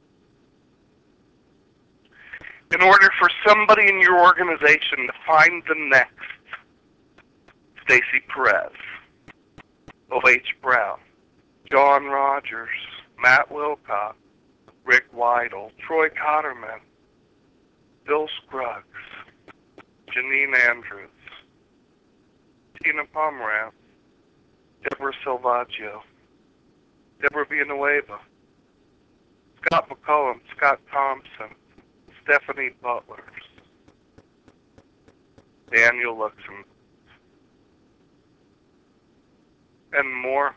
In order for somebody in your organization to find the next Stacy Perez, O H Brown, John Rogers, Matt Wilcox, Rick Weidel, Troy Cotterman, Bill Scruggs, Janine Andrews, Tina Pomerantz, Deborah Silvaggio, Deborah Villanueva, Scott McCullum, Scott Thompson, Stephanie Butler, Daniel Luxembourg, and more.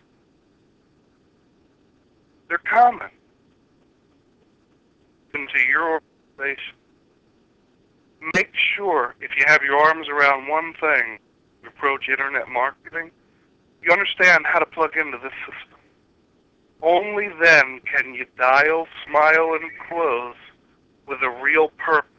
They're coming into your organization. Make sure, if you have your arms around one thing, you approach Internet marketing, you understand how to plug into this system. Only then can you dial, smile, and close with a real purpose.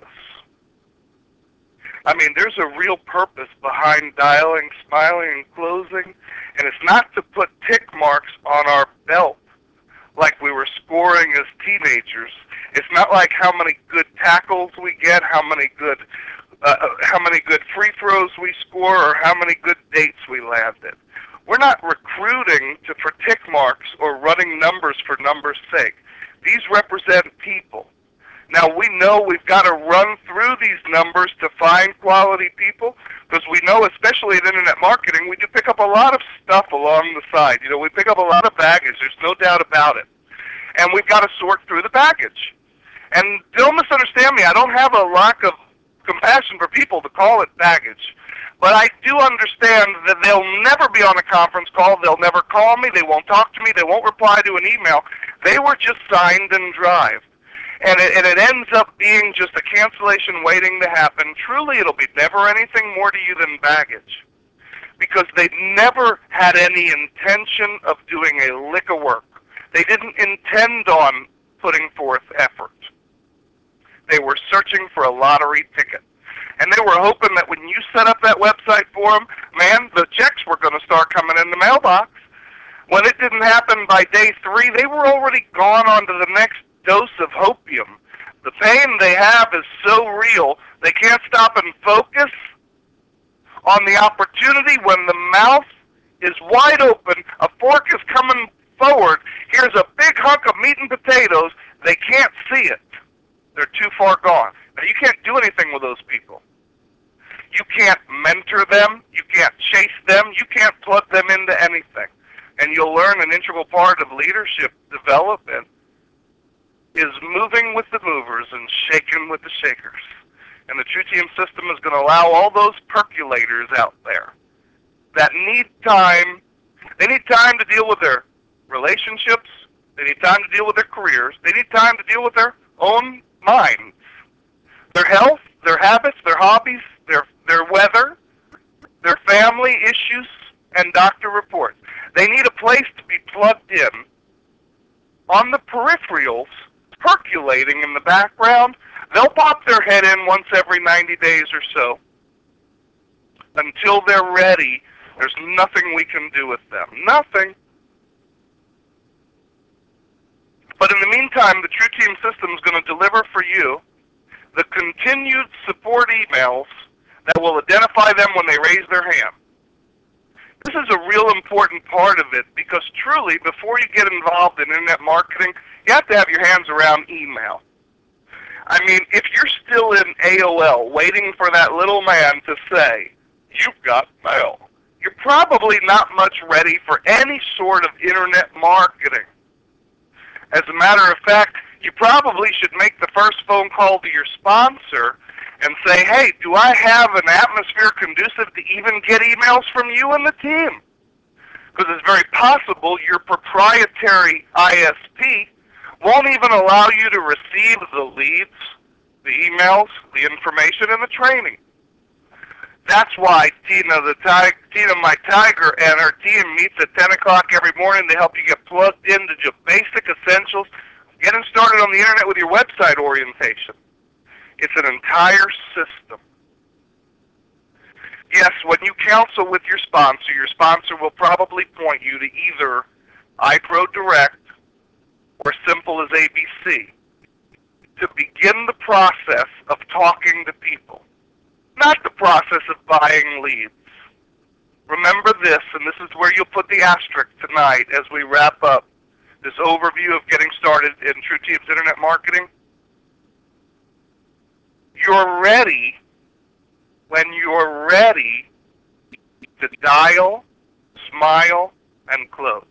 I mean, there's a real purpose behind dialing, smiling, and closing, and it's not to put tick marks on our belt like we were scoring as teenagers. It's not like how many good tackles we get, how many good, uh, how many good free throws we score, or how many good dates we landed. We're not recruiting to for tick marks or running numbers for numbers' sake. These represent people. Now, we know we've got to run through these numbers to find quality people, because we know, especially in Internet marketing, we do pick up a lot of stuff along the side. You know, we pick up a lot of baggage. There's no doubt about it. And we've got to sort through the baggage. And don't misunderstand me. I don't have a lack of compassion for people to call it baggage. But I do understand that they'll never be on a conference call. They'll never call me. They won't talk to me. They won't reply to an email. They were just signed and drive. And it, and it ends up being just a cancellation waiting to happen. Truly, it'll be never anything more to you than baggage, because they never had any intention of doing a lick of work. They didn't intend on putting forth effort. They were searching for a lottery ticket. And they were hoping that when you set up that website for them, man, the checks were going to start coming in the mailbox. When it didn't happen by day three, they were already gone on to the next dose of hopium. The pain they have is so real, they can't stop and focus on the opportunity when the mouth is wide open, a fork is coming forward, here's a big hunk of meat and potatoes, they can't see it. They're too far gone. Now, you can't do anything with those people. You can't mentor them, you can't chase them, you can't plug them into anything. And you'll learn an integral part of leadership development is moving with the movers and shaking with the shakers. And the True Team system is going to allow all those percolators out there that need time. They need time to deal with their relationships. They need time to deal with their careers. They need time to deal with their own minds, their health, their habits, their hobbies, their, their weather, their family issues, and doctor reports. They need a place to be plugged in on the peripherals, percolating in the background. They'll pop their head in once every ninety days or so. Until they're ready, there's nothing we can do with them. Nothing. But in the meantime, the True Team system is going to deliver for you the continued support emails that will identify them when they raise their hand. This is a real important part of it because truly, before you get involved in internet marketing, you have to have your hands around email. I mean, if you're still in A O L waiting for that little man to say, "You've got mail," you're probably not much ready for any sort of internet marketing. As a matter of fact, you probably should make the first phone call to your sponsor and say, "Hey, do I have an atmosphere conducive to even get emails from you and the team?" Because it's very possible your proprietary I S P won't even allow you to receive the leads, the emails, the information, and the training. That's why Tina, the tig Tina, my tiger, and her team meets at ten o'clock every morning to help you get plugged into your basic essentials, getting started on the internet with your website orientation. It's an entire system. Yes, when you counsel with your sponsor, your sponsor will probably point you to either iPro Direct or Simple as A B C to begin the process of talking to people, not the process of buying leads. Remember this, and this is where you'll put the asterisk tonight as we wrap up this overview of getting started in True Team's internet marketing. You're ready when you're ready to dial, smile, and close.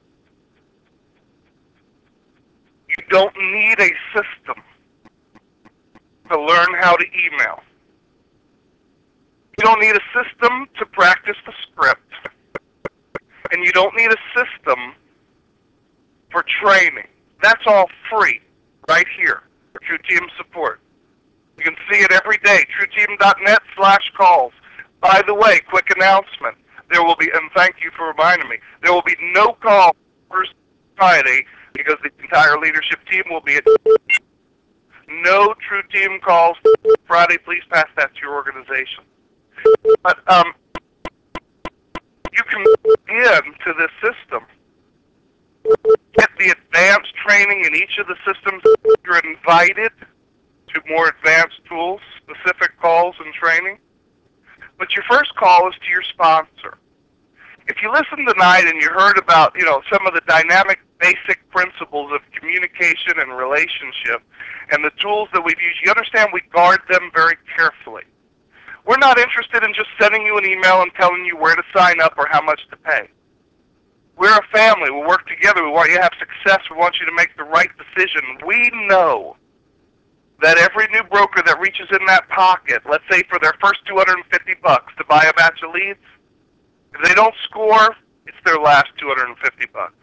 You don't need a system to learn how to email. You don't need a system to practice the script. And you don't need a system for training. That's all free right here for True Team support. You can see it every day, trueteam.net slash calls. By the way, quick announcement. There will be, and thank you for reminding me, there will be no call Thursday, Friday because the entire leadership team will be at no True Team calls Friday. Please pass that to your organization. But um, you can get into this system, get the advanced training in each of the systems. You're invited to more advanced tools, specific calls and training. But your first call is to your sponsor. If you listened tonight and you heard about, you know, some of the dynamic basic principles of communication and relationship and the tools that we've used, you understand we guard them very carefully. We're not interested in just sending you an email and telling you where to sign up or how much to pay. We're a family. We work together. We want you to have success. We want you to make the right decision. We know that every new broker that reaches in that pocket, let's say for their first two hundred fifty bucks to buy a batch of leads, if they don't score, it's their last two hundred fifty bucks.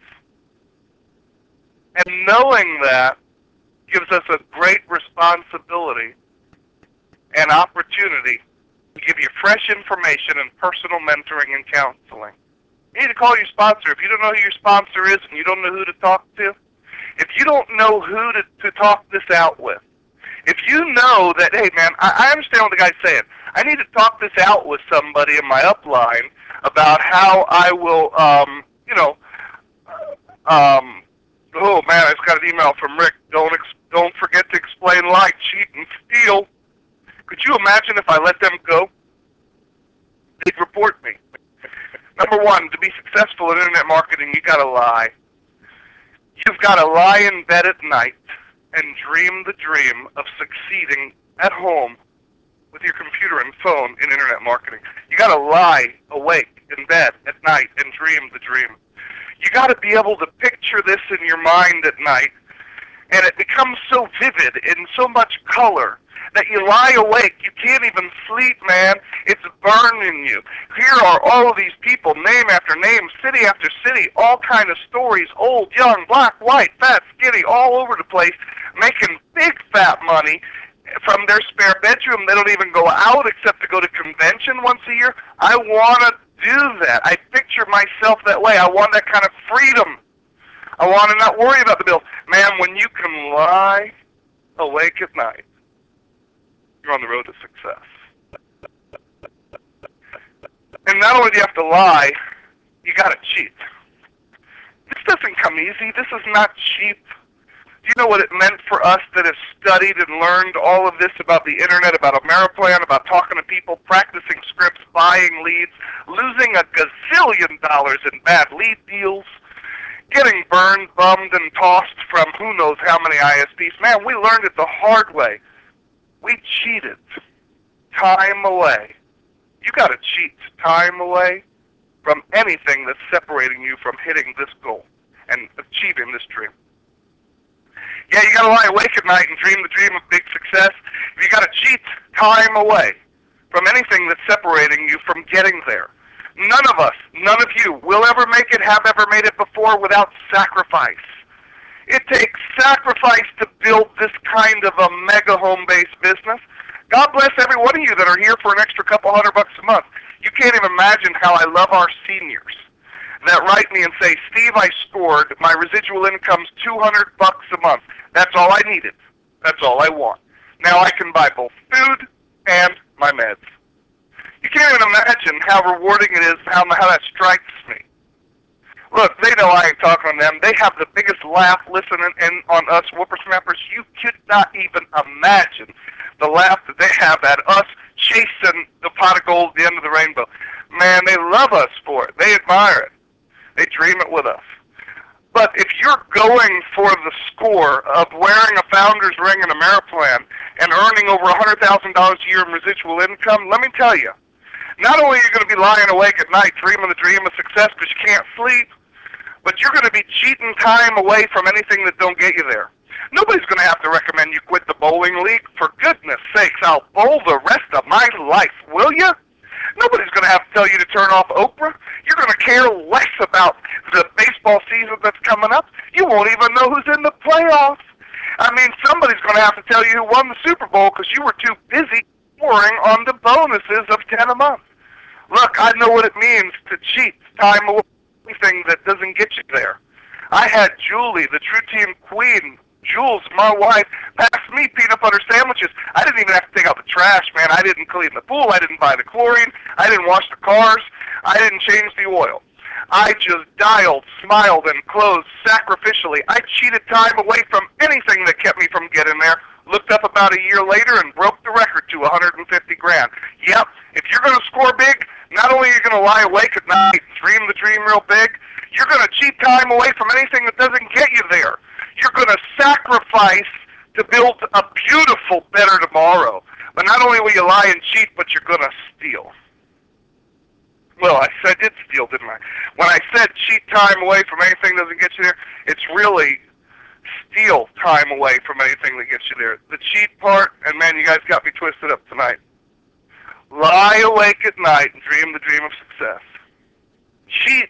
And knowing that gives us a great responsibility and opportunity to give you fresh information and personal mentoring and counseling. You need to call your sponsor. If you don't know who your sponsor is and you don't know who to talk to, if you don't know who to, to talk this out with, if you know that, hey man, I, I understand what the guy's saying. I need to talk this out with somebody in my upline about how I will, um, you know, um, oh man, I just got an email from Rick. Don't ex don't forget to explain lie, cheat, and steal. Could you imagine if I let them go? They'd report me. Number one, to be successful in internet marketing, you gotta lie. You've gotta lie in bed at night and dream the dream of succeeding at home with your computer and phone in internet marketing. You gotta lie awake in bed at night and dream the dream. You gotta be able to picture this in your mind at night and it becomes so vivid in so much color that you lie awake, you can't even sleep, man. It's burning you. Here are all of these people, name after name, city after city, all kind of stories, old, young, black, white, fat, skinny, all over the place, making big fat money from their spare bedroom. They don't even go out except to go to convention once a year. I want to do that. I picture myself that way. I want that kind of freedom. I want to not worry about the bills. Man, when you can lie awake at night, you're on the road to success. And not only do you have to lie, you got to cheat. This doesn't come easy. This is not cheap. Do you know what it meant for us that have studied and learned all of this about the internet, about Ameriplan, about talking to people, practicing scripts, buying leads, losing a gazillion dollars in bad lead deals, getting burned, bummed, and tossed from who knows how many I S Ps? Man, we learned it the hard way. We cheated time away. You got to cheat time away from anything that's separating you from hitting this goal and achieving this dream. Yeah, you got to lie awake at night and dream the dream of big success. You got to cheat time away from anything that's separating you from getting there. None of us, none of you will ever make it, have ever made it before without sacrifice. It takes sacrifice to build this kind of a mega home-based business. God bless every one of you that are here for an extra couple hundred bucks a month. You can't even imagine how I love our seniors that write me and say, Steve, I scored. My residual income's two hundred bucks a month. That's all I needed. That's all I want. Now I can buy both food and my meds. You can't even imagine how rewarding it is, how, how that strikes me. Look, they know I ain't talking on them. They have the biggest laugh listening in on us whippersnappers. You could not even imagine the laugh that they have at us chasing the pot of gold at the end of the rainbow. Man, they love us for it. They admire it. They dream it with us. But if you're going for the score of wearing a founder's ring in Ameriplan and earning over one hundred thousand dollars a year in residual income, let me tell you, not only are you going to be lying awake at night dreaming the dream of success because you can't sleep, but you're going to be cheating time away from anything that don't get you there. Nobody's going to have to recommend you quit the bowling league. For goodness sakes, I'll bowl the rest of my life, will you? Nobody's going to have to tell you to turn off Oprah. You're going to care less about the baseball season that's coming up. You won't even know who's in the playoffs. I mean, somebody's going to have to tell you who won the Super Bowl because you were too busy scoring on the bonuses of ten a month. Look, I know what it means to cheat time away from anything that doesn't get you there. I had Julie, the True Team Queen, Jules, my wife, pass me peanut butter sandwiches. I didn't even have to take out the trash, man. I didn't clean the pool. I didn't buy the chlorine. I didn't wash the cars. I didn't change the oil. I just dialed, smiled, and closed sacrificially. I cheated time away from anything that kept me from getting there. Looked up about a year later and broke the record to one hundred fifty grand. Yep, if you're going to score big, not only are you going to lie awake at night and dream the dream real big, you're going to cheat time away from anything that doesn't get you there. You're going to sacrifice to build a beautiful, better tomorrow. But not only will you lie and cheat, but you're going to steal. Well, I said I did steal, didn't I? When I said cheat time away from anything that doesn't get you there, it's really steal time away from anything that gets you there. The cheat part, and man, you guys got me twisted up tonight. Lie awake at night and dream the dream of success. Cheat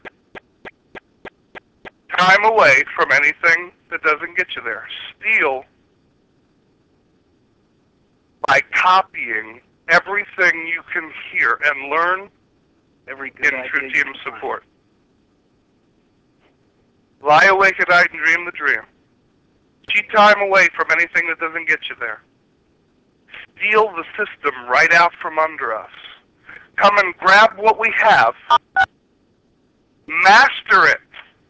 time away from anything that doesn't get you there. Steal by copying everything you can hear and learn Every good in True Team support. Lie awake at night and dream the dream. Cheat time away from anything that doesn't get you there. Steal the system right out from under us. Come and grab what we have. Master it.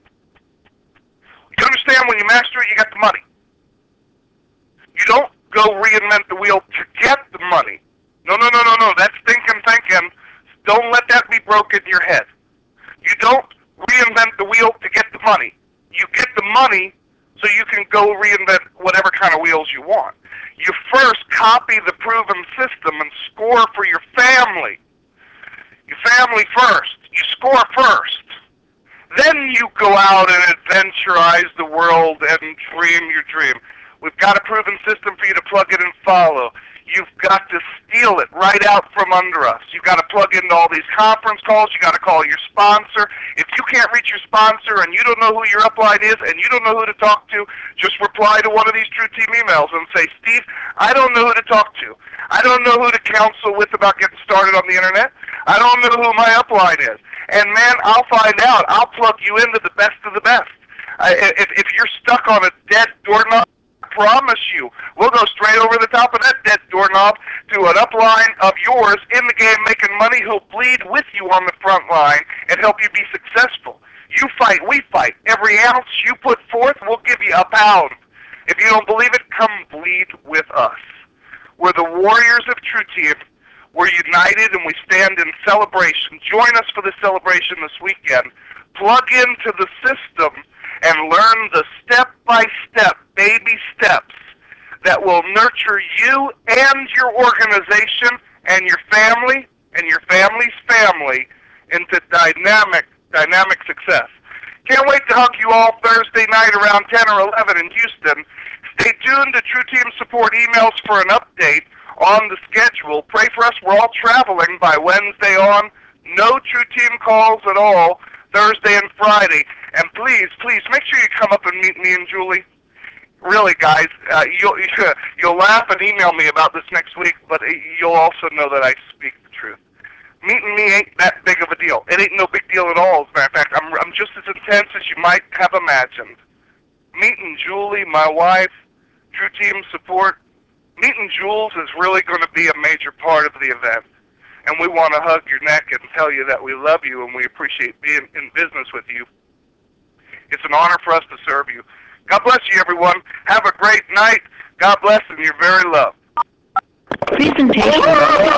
You understand, when you master it, you got the money. You don't go reinvent the wheel to get the money. No, no, no, no, no. That's thinking, thinking. Don't let that be broken in your head. You don't reinvent the wheel to get the money. You get the money so you can go reinvent whatever kind of wheels you want. You first copy the proven system and score for your family. Your family first. You score first. Then you go out and adventurize the world and dream your dream. We've got a proven system for you to plug in and follow. You've got to steal it right out from under us. You've got to plug into all these conference calls. You've got to call your sponsor. If you can't reach your sponsor and you don't know who your upline is and you don't know who to talk to, just reply to one of these True Team emails and say, Steve, I don't know who to talk to. I don't know who to counsel with about getting started on the internet. I don't know who my upline is. And man, I'll find out. I'll plug you into the best of the best. I, if, if you're stuck on a dead doorknob, promise you, we'll go straight over the top of that dead doorknob to an upline of yours in the game making money who'll bleed with you on the front line and help you be successful. You fight, we fight. Every ounce you put forth, we'll give you a pound. If you don't believe it, come bleed with us. We're the warriors of True Team. We're united and we stand in celebration. Join us for the celebration this weekend. Plug into the system and learn the step-by-step baby steps that will nurture you and your organization and your family and your family's family into dynamic, dynamic success. Can't wait to hug you all Thursday night around ten or eleven in Houston. Stay tuned to True Team Support emails for an update on the schedule. Pray for us. We're all traveling by Wednesday on. No True Team calls at all Thursday and Friday. And please, please, make sure you come up and meet me and Julie. Really, guys, uh, you'll, you'll laugh and email me about this next week, but you'll also know that I speak the truth. Meeting me ain't that big of a deal. It ain't no big deal at all, as a matter of fact. I'm, I'm just as intense as you might have imagined. Meeting Julie, my wife, True Team Support, meeting Jules is really going to be a major part of the event. And we want to hug your neck and tell you that we love you and we appreciate being in business with you. It's an honor for us to serve you. God bless you, everyone. Have a great night. God bless, and you're very loved. Presentation.